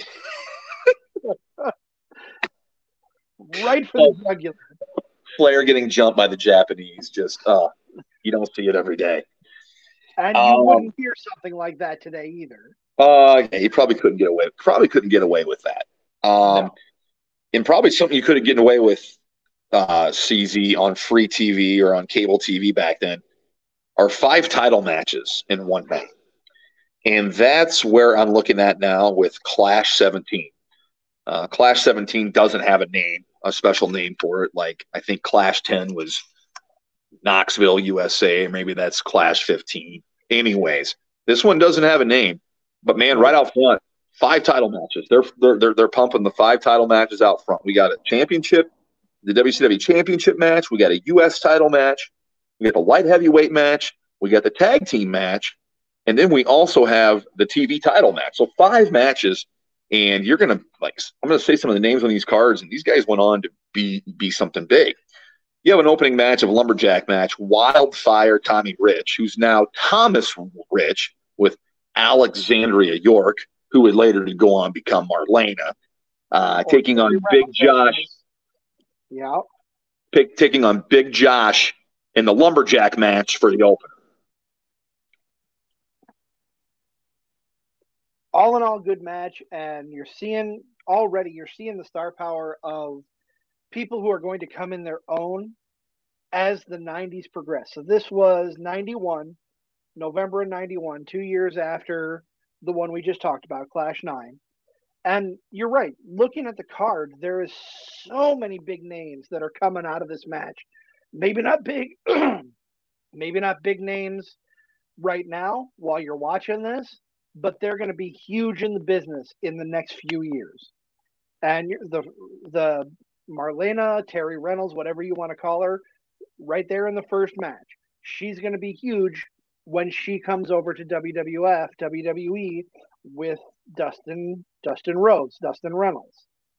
right for the jugular. Flair getting jumped by the Japanese, just, oh, you don't see it every day. And you um, wouldn't hear something like that today either. Uh, yeah, you probably couldn't get away. Probably couldn't get away with that. Um, no. And probably something you could have gotten away with, uh, C Z, on free T V or on cable T V back then, are five title matches in one night, and that's where I'm looking at now with Clash seventeen. Uh, Clash seventeen doesn't have a name, a special name for it. Like I think Clash ten was Knoxville, U S A. Maybe that's Clash fifteen. Anyways, this one doesn't have a name. But man, right out front, five title matches. They're they're they're, they're pumping the five title matches out front. We got a championship, the W C W championship match. We got a U S title match. We got the light heavyweight match. We got the tag team match, and then we also have the T V title match. So five matches, and you're gonna like I'm gonna say some of the names on these cards, and these guys went on to be be something big. You have an opening match of a lumberjack match, Wildfire Tommy Rich, who's now Thomas Rich with Alexandria York, who would later go on to become Marlena, uh, taking on Big Josh. Yeah. Pick, taking on Big Josh in the lumberjack match for the opener. All in all, good match, and you're seeing already, you're seeing the star power of people who are going to come in their own as the nineties progress. So this was ninety-one. November of ninety-one, two years after the one we just talked about, Clash nine. And you're right. Looking at the card, there is so many big names that are coming out of this match. Maybe not big, maybe not big names right now while you're watching this, but they're going to be huge in the business in the next few years. And the the Marlena, Terry Reynolds, whatever you want to call her, right there in the first match, she's going to be huge when she comes over to W W F, W W E with Dustin Dustin Rhodes, Dustin Reynolds.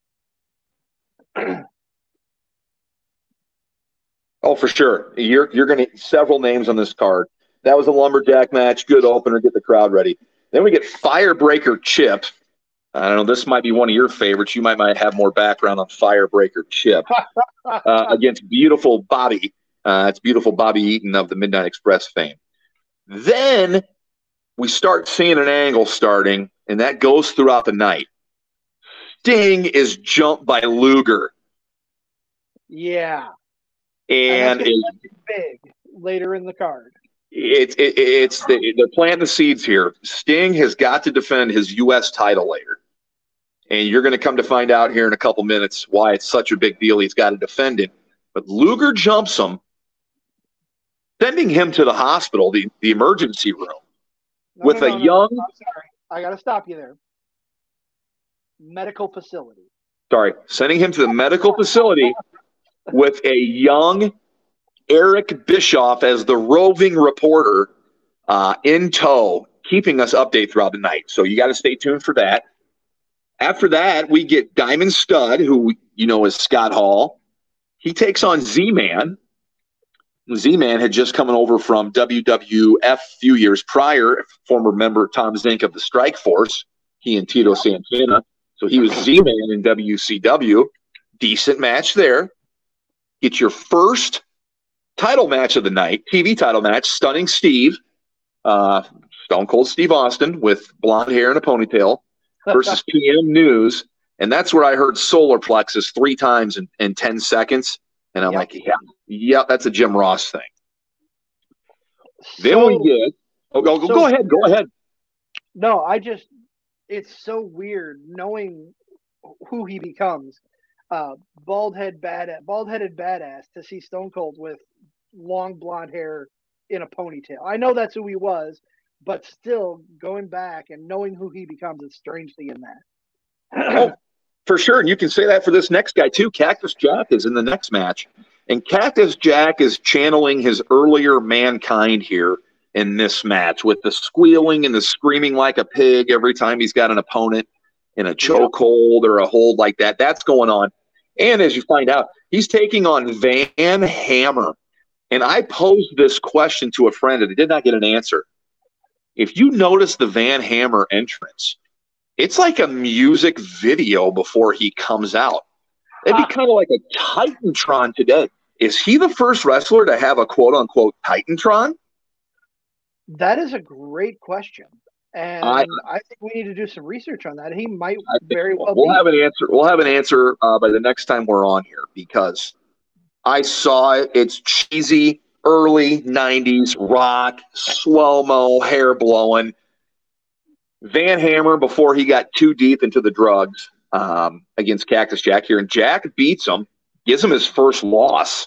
Oh, for sure. You're you're going to several names on this card. That was a lumberjack match, good opener, get the crowd ready. Then we get Firebreaker Chip. I don't know, this might be one of your favorites. You might might have more background on Firebreaker Chip uh, against Beautiful Bobby. Uh, it's Beautiful Bobby Eaton of the Midnight Express fame. Then we start seeing an angle starting, and that goes throughout the night. Sting is jumped by Luger. Yeah. And, and it's big later in the card. It's it, it's the, they're planting the seeds here. Sting has got to defend his U S title later. And you're going to come to find out here in a couple minutes why it's such a big deal he's got to defend it. But Luger jumps him. sending him to the hospital, the, the emergency room, No, with no, a no, no, young. no. I'm sorry. I got to stop you there. Medical facility. Sorry, sending him to the medical facility with a young Eric Bischoff as the roving reporter uh, in tow, keeping us updated throughout the night. So you got to stay tuned for that. After that, we get Diamond Stud, who you know is Scott Hall. He takes on Z-Man. Z-Man had just come over from W W F a few years prior, former member Tom Zink of the Strike Force, he and Tito Santana. So he was Z-Man in W C W. Decent match there. Get your first title match of the night, T V title match, Stunning Steve, uh, Stone Cold Steve Austin with blonde hair and a ponytail versus P M News. And that's where I heard solar plexus three times in, in ten seconds. And I'm yep. like, yeah, yeah, that's a Jim Ross thing. So, then we get oh, go, so, go ahead, go ahead. No, I just it's so weird knowing who he becomes. Uh, bald head bad bald headed badass to see Stone Cold with long blonde hair in a ponytail. I know that's who he was, but still going back and knowing who he becomes is strange seeing that. Oh, for sure. And you can say that for this next guy too. Cactus Jack is in the next match. And Cactus Jack is channeling his earlier Mankind here in this match with the squealing and the screaming like a pig every time he's got an opponent in a chokehold or a hold like that. That's going on. And as you find out, he's taking on Van Hammer. And I posed this question to a friend and I did not get an answer. If you notice the Van Hammer entrance, it's like a music video before he comes out. It'd be kind of like a Titantron today. Is he the first wrestler to have a quote-unquote Titantron? That is a great question. And I, I think we need to do some research on that. He might very well we'll be. have an answer. We'll have an answer uh, by the next time we're on here because I saw it. It's cheesy, early nineties rock, slow-mo, hair blowing. Van Hammer before he got too deep into the drugs um, against Cactus Jack here. And Jack beats him, gives him his first loss,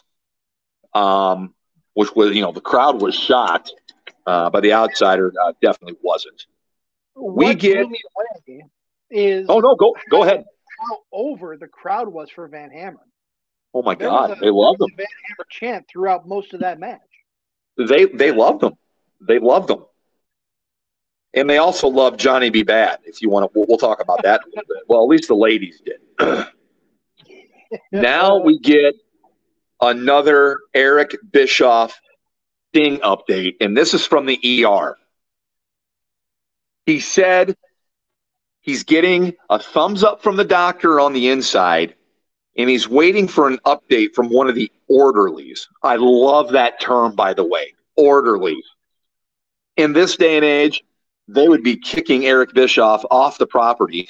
um, which was, you know, the crowd was shocked. Uh, but the outsider uh, definitely wasn't. What we get blew me away is oh no, go go ahead. How over the crowd was for Van Hammer. Oh my there God, a, they loved him. Van Hammer chant throughout most of that match. They they loved him. They loved him, and they also loved Johnny B. Bad. If you want to, we'll, we'll talk about that a little bit. Well, at least the ladies did. Now we get another Eric Bischoff Sting update, and this is from the E R. He said he's getting a thumbs up from the doctor on the inside, and he's waiting for an update from one of the orderlies. I love that term, by the way, orderlies. In this day and age, they would be kicking Eric Bischoff off the property.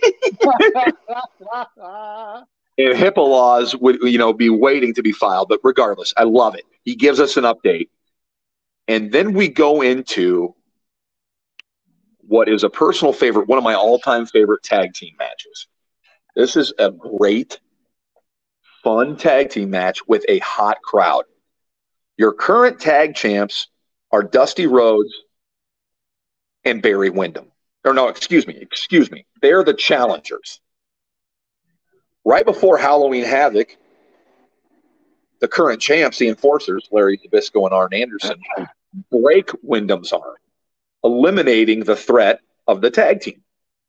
And HIPAA laws would, you know, be waiting to be filed. But regardless, I love it. He gives us an update. And then we go into what is a personal favorite, one of my all-time favorite tag team matches. This is a great, fun tag team match with a hot crowd. Your current tag champs are Dusty Rhodes and Barry Windham. Or no, excuse me, excuse me. They're the challengers. Right before Halloween Havoc, the current champs, the Enforcers, Larry Zbyszko and Arn Anderson, break Wyndham's arm, eliminating the threat of the tag team.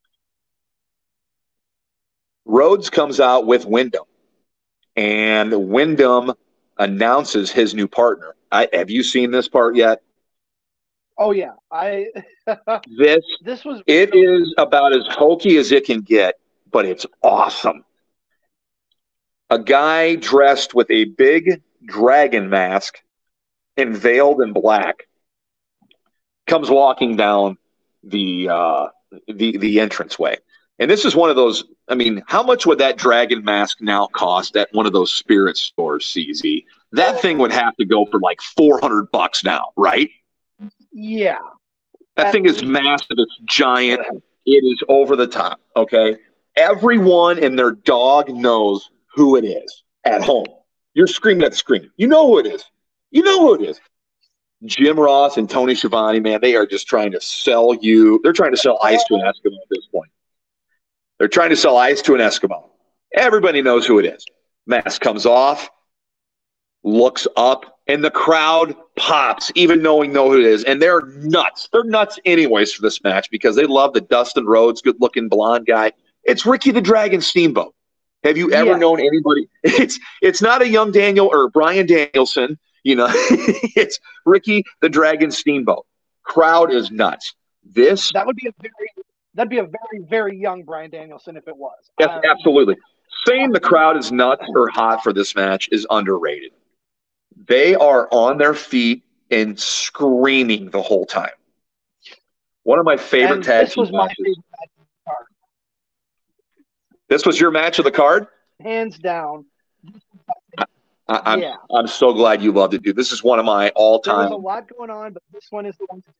Rhodes comes out with Wyndham, and Wyndham announces his new partner. I, have you seen this part yet? Oh yeah, I. this this was. It is about as hokey as it can get, but it's awesome. A guy dressed with a big dragon mask and veiled in black comes walking down the uh, the the entranceway. And this is one of those, I mean, how much would that dragon mask now cost at one of those spirit stores, C Z? That thing would have to go for like four hundred bucks now, right? Yeah. That At thing least. is massive. It's giant. It is over the top, okay? Everyone and their dog knows who it is at home. You're screaming at the screen. You know who it is. You know who it is. Jim Ross and Tony Schiavone, man, they are just trying to sell you. They're trying to sell ice to an Eskimo at this point. They're trying to sell ice to an Eskimo. Everybody knows who it is. Mask comes off, looks up, and the crowd pops, even knowing know who it is. And they're nuts. They're nuts anyways for this match because they love the Dustin Rhodes, good-looking blonde guy. It's Ricky the Dragon Steamboat. Have you ever yeah. known anybody? It's it's not a young Daniel or Brian Danielson. You know, it's Ricky the Dragon Steamboat. Crowd is nuts. This that would be a very that'd be a very very young Brian Danielson if it was. Yes, um, absolutely. Saying the crowd is nuts or hot for this match is underrated. They are on their feet and screaming the whole time. One of my favorite and tag this team was my matches. favorite match of the card. This was your match of the card? Hands down. I, I'm yeah. I'm so glad you loved it, dude. This is one of my all-time. There was a lot going on, but this one is the one.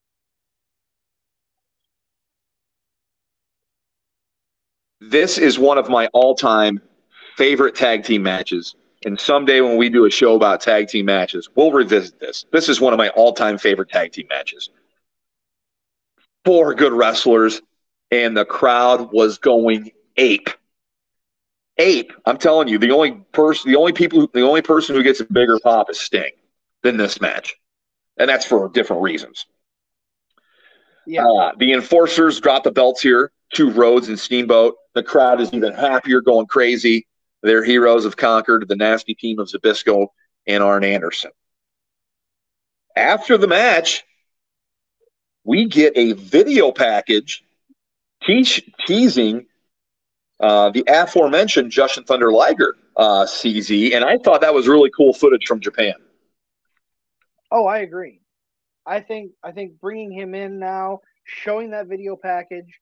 This is one of my all-time favorite tag team matches. And someday when we do a show about tag team matches, we'll revisit this. This is one of my all-time favorite tag team matches. Four good wrestlers, and the crowd was going ape. Ape. I'm telling you, the only person, the only people, the only person who gets a bigger pop is Sting than this match, and that's for different reasons. Yeah. Uh, the Enforcers drop the belts here to Rhodes and Steamboat. The crowd is even happier, going crazy. Their heroes have conquered the nasty team of Zbyszko and Arn Anderson. After the match, we get a video package te- teasing uh, the aforementioned Jushin Thunder Liger uh, C Z, and I thought that was really cool footage from Japan. Oh, I agree. I think I think bringing him in now, showing that video package,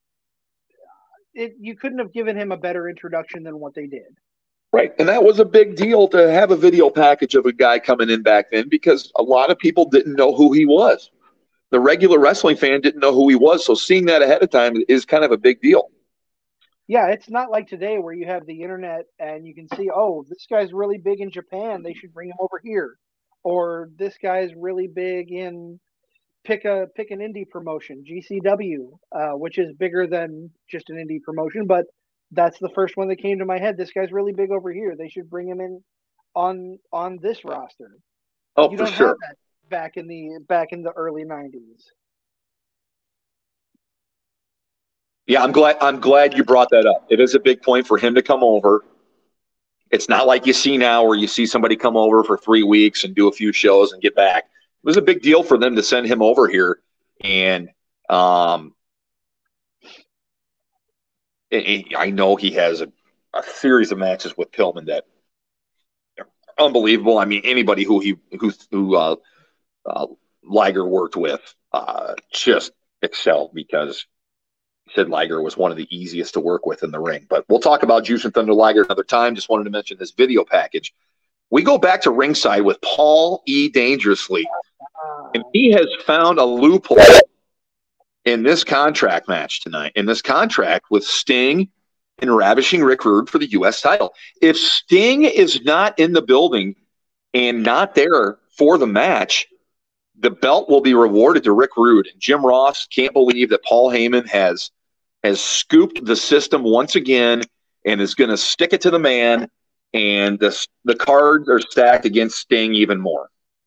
it you couldn't have given him a better introduction than what they did. Right, and that was a big deal to have a video package of a guy coming in back then because a lot of people didn't know who he was. The regular wrestling fan didn't know who he was, so seeing that ahead of time is kind of a big deal. Yeah, it's not like today where you have the internet and you can see, oh, this guy's really big in Japan, they should bring him over here. Or this guy's really big in pick a pick an indie promotion, G C W, uh, which is bigger than just an indie promotion, but that's the first one that came to my head. This guy's really big over here. They should bring him in on on this roster. Oh, you for don't sure. have that back in the back in the early nineties. Yeah, I'm glad I'm glad you brought that up. It is a big point for him to come over. It's not like you see now where you see somebody come over for three weeks and do a few shows and get back. It was a big deal for them to send him over here. And um, it, it, I know he has a, a series of matches with Pillman that are unbelievable. I mean, anybody who he who who uh, uh, Liger worked with uh, just excelled because Sid Liger was one of the easiest to work with in the ring. But we'll talk about Jushin Thunder Liger another time. Just wanted to mention this video package. We go back to ringside with Paul E. Dangerously, and he has found a loophole in this contract match tonight, in this contract with Sting and Ravishing Rick Rude for the U S title. If Sting is not in the building and not there for the match, the belt will be rewarded to Rick Rude. And Jim Ross can't believe that Paul Heyman has has scooped the system once again and is going to stick it to the man, and the, the cards are stacked against Sting even more.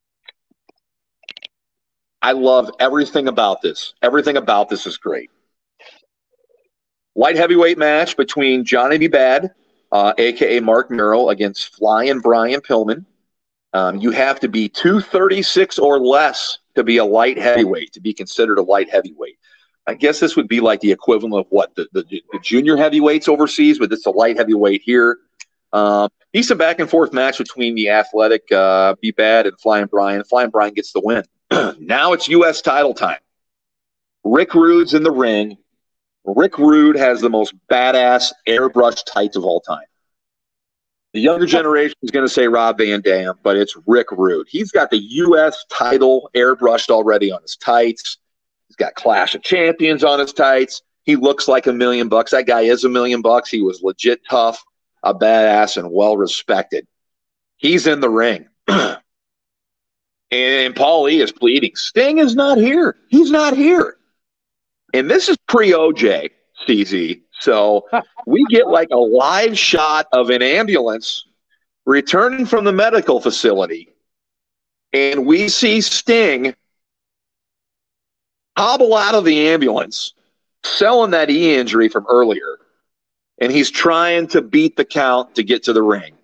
I love everything about this. Everything about this is great. Light heavyweight match between Johnny B. Bad, uh, a k a. Mark Merrill, against Flying Brian Pillman. Um, you have to be two thirty-six or less to be a light heavyweight, to be considered a light heavyweight. I guess this would be like the equivalent of what the, the, the junior heavyweights overseas, but it's a light heavyweight here. Um, decent back and forth match between the athletic uh, B. Bad and Flying Brian. Flying Brian gets the win. Now it's U S title time. Rick Rude's in the ring. Rick Rude has the most badass airbrush tights of all time. The younger generation is going to say Rob Van Dam, but it's Rick Rude. He's got the U S title airbrushed already on his tights. He's got Clash of Champions on his tights. He looks like a million bucks. That guy is a million bucks. He was legit tough, a badass, and well-respected. He's in the ring. And Paul E is pleading, Sting is not here. He's not here. And this is pre-O J, C Z. So we get like a live shot of an ambulance returning from the medical facility. And we see Sting hobble out of the ambulance, selling that E injury from earlier. And he's trying to beat the count to get to the ring.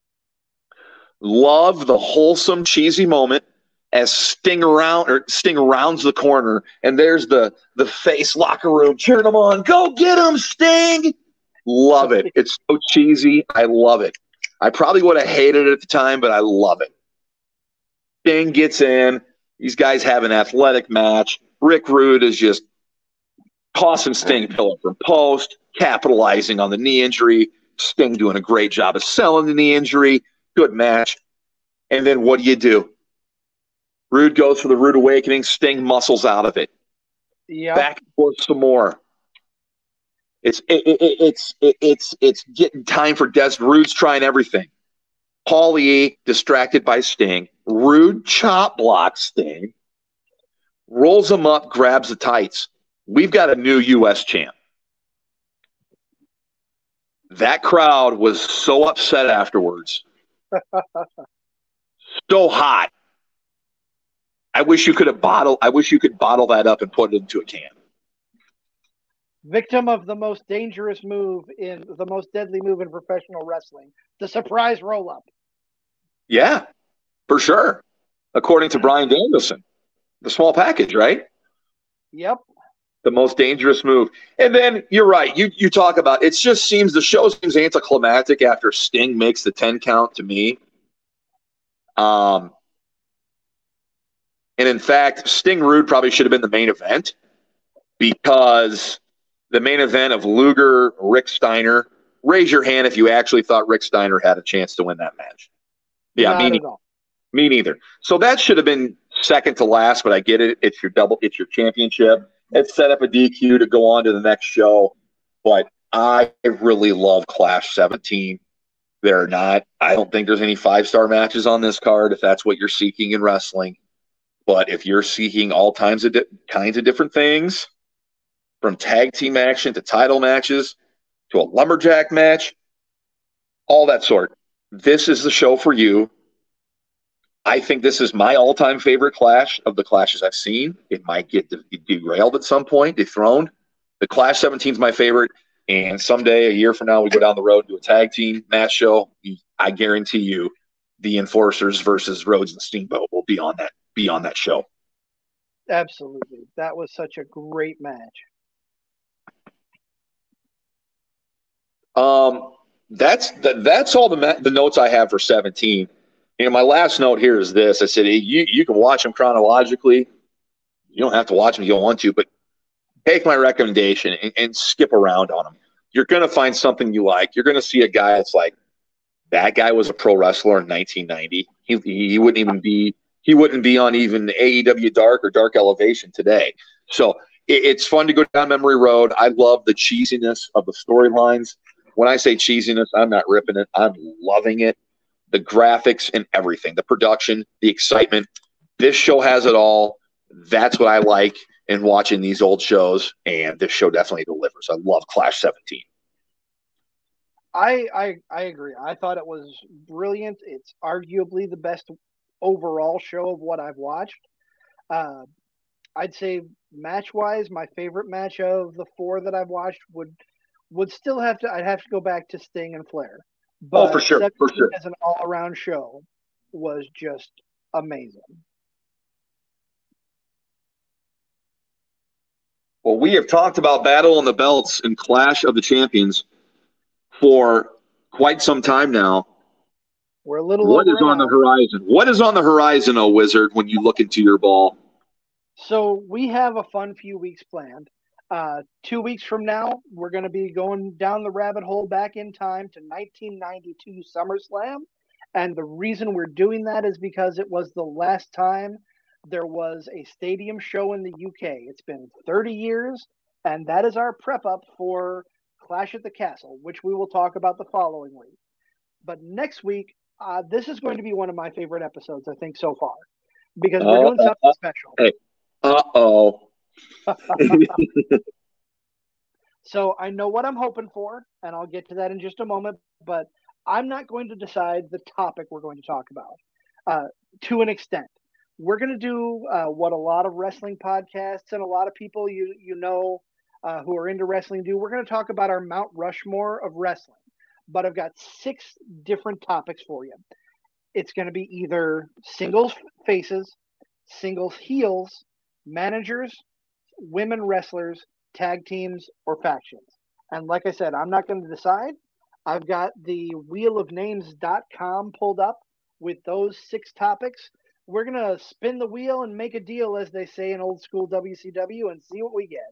Love the wholesome, cheesy moment as Sting around or Sting rounds the corner, and there's the the face locker room cheering him on. Go get him, Sting! Love it. It's so cheesy. I love it. I probably would have hated it at the time, but I love it. Sting gets in. These guys have an athletic match. Rick Rude is just tossing Sting pillar from post, capitalizing on the knee injury. Sting doing a great job of selling the knee injury. Good match. And then what do you do? Rude goes for the Rude Awakening. Sting muscles out of it. Yeah. Back and forth some more. It's it, it, it's it, it's it's getting time for Des. Rude's trying everything. Paul E distracted by Sting. Rude chop blocks Sting. Rolls him up, grabs the tights. We've got a new U S champ. That crowd was so upset afterwards. So hot. I wish you could have bottled. I wish you could bottle that up and put it into a can. Victim of the most dangerous move in the most deadly move in professional wrestling, the surprise roll up. Yeah, for sure. According to Bryan Danielson, the small package, right? Yep. The most dangerous move. And then you're right. You you talk about it. Just seems the show seems anticlimactic after Sting makes the ten count to me. Um. And in fact, Sting Rude probably should have been the main event because the main event of Luger, Rick Steiner, raise your hand if you actually thought Rick Steiner had a chance to win that match. Yeah, Not me, at neither. all. me neither. So that should have been second to last, but I get it. It's your double, it's your championship. It's set up a D Q to go on to the next show. But I really love Clash seventeen. There are not, I don't think there's any five-star matches on this card if that's what you're seeking in wrestling. But if you're seeking all kinds of di- kinds of different things, from tag team action to title matches to a lumberjack match, all that sort, this is the show for you. I think this is my all-time favorite Clash of the Clashes I've seen. It might get de- derailed at some point, dethroned. The Clash seventeen is my favorite, and someday, a year from now, we go down the road and do a tag team match show. I guarantee you the Enforcers versus Rhodes and Steamboat will be on that be on that show. Absolutely. That was such a great match. Um, that's that, that's all the ma- the notes I have for seventeen. You know, my last note here is this. I said, hey, you, you can watch them chronologically. You don't have to watch them if you don't want to, but take my recommendation and, and skip around on them. You're going to find something you like. You're going to see a guy that's like, that guy was a pro wrestler in nineteen ninety. He, he wouldn't even be he wouldn't be on even A E W Dark or Dark Elevation today. So it, it's fun to go down memory road. I love the cheesiness of the storylines. When I say cheesiness, I'm not ripping it. I'm loving it. The graphics and everything, the production, the excitement. This show has it all. That's what I like in watching these old shows, and this show definitely delivers. I love Clash seventeen. I, I I agree. I thought it was brilliant. It's arguably the best overall show of what I've watched. Uh, I'd say match wise, my favorite match of the four that I've watched would would still have to. I'd have to go back to Sting and Flair. Oh, for But sure, for sure. as an all around show was just amazing. Well, we have talked about Battle on the Belts and Clash of the Champions for quite some time now. We're a little What over is on the hour. horizon? What is on the horizon, oh Wizard, when you look into your ball? So we have a fun few weeks planned. Uh, two weeks from now, we're going to be going down the rabbit hole back in time to nineteen ninety-two SummerSlam. And the reason we're doing that is because it was the last time there was a stadium show in the U K. It's been thirty years, and that is our prep up for Clash at the Castle, which we will talk about the following week. But next week, uh, this is going to be one of my favorite episodes, I think, so far. because we're doing something uh, special. Hey, uh-oh. So I know what I'm hoping for, and I'll get to that in just a moment, but I'm not going to decide the topic we're going to talk about uh, to an extent. We're going to do uh, what a lot of wrestling podcasts and a lot of people you, you know uh, who are into wrestling do. We're going to talk about our Mount Rushmore of wrestling, but I've got six different topics for you. It's going to be either singles faces, singles heels, managers, women wrestlers, tag teams, or factions. And like I said, I'm not going to decide. I've got the wheel of names dot com pulled up with those six topics. We're going to spin the wheel and make a deal, as they say in old school W C W, and see what we get.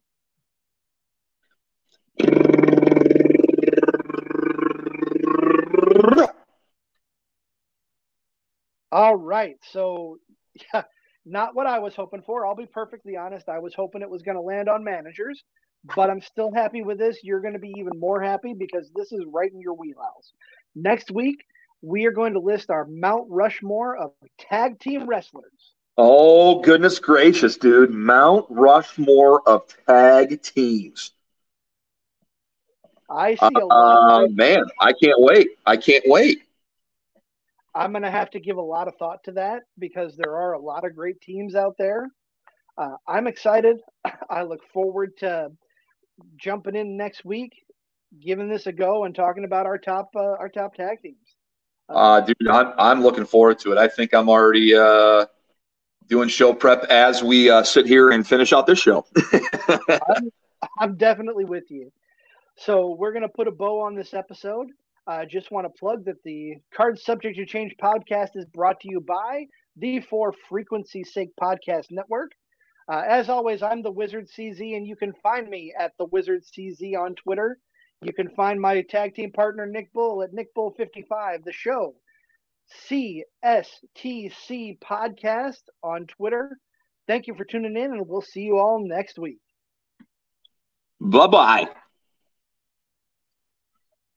All right. So, yeah, not what I was hoping for. I'll be perfectly honest. I was hoping it was going to land on managers, but I'm still happy with this. You're going to be even more happy because this is right in your wheelhouse. Next week, we are going to list our Mount Rushmore of tag team wrestlers. Oh, goodness gracious, dude. Mount Rushmore of tag teams. I see a lot uh, of great man, I can't wait. I can't wait. I'm going to have to give a lot of thought to that because there are a lot of great teams out there. Uh, I'm excited. I look forward to jumping in next week, giving this a go, and talking about our top uh, our top tag teams. Uh, uh, dude, I'm I'm looking forward to it. I think I'm already uh, doing show prep as we uh, sit here and finish out this show. I'm, I'm definitely with you. So we're going to put a bow on this episode. I uh, just want to plug that the Card Subject to Change podcast is brought to you by the For Frequency's Sake Podcast Network. Uh, as always, I'm the Wizard C Z, and you can find me at the Wizard C Z on Twitter. You can find my tag team partner, Nick Bull, at Nick Bull fifty-five. The show, C S T C Podcast on Twitter. Thank you for tuning in, and we'll see you all next week. Bye-bye.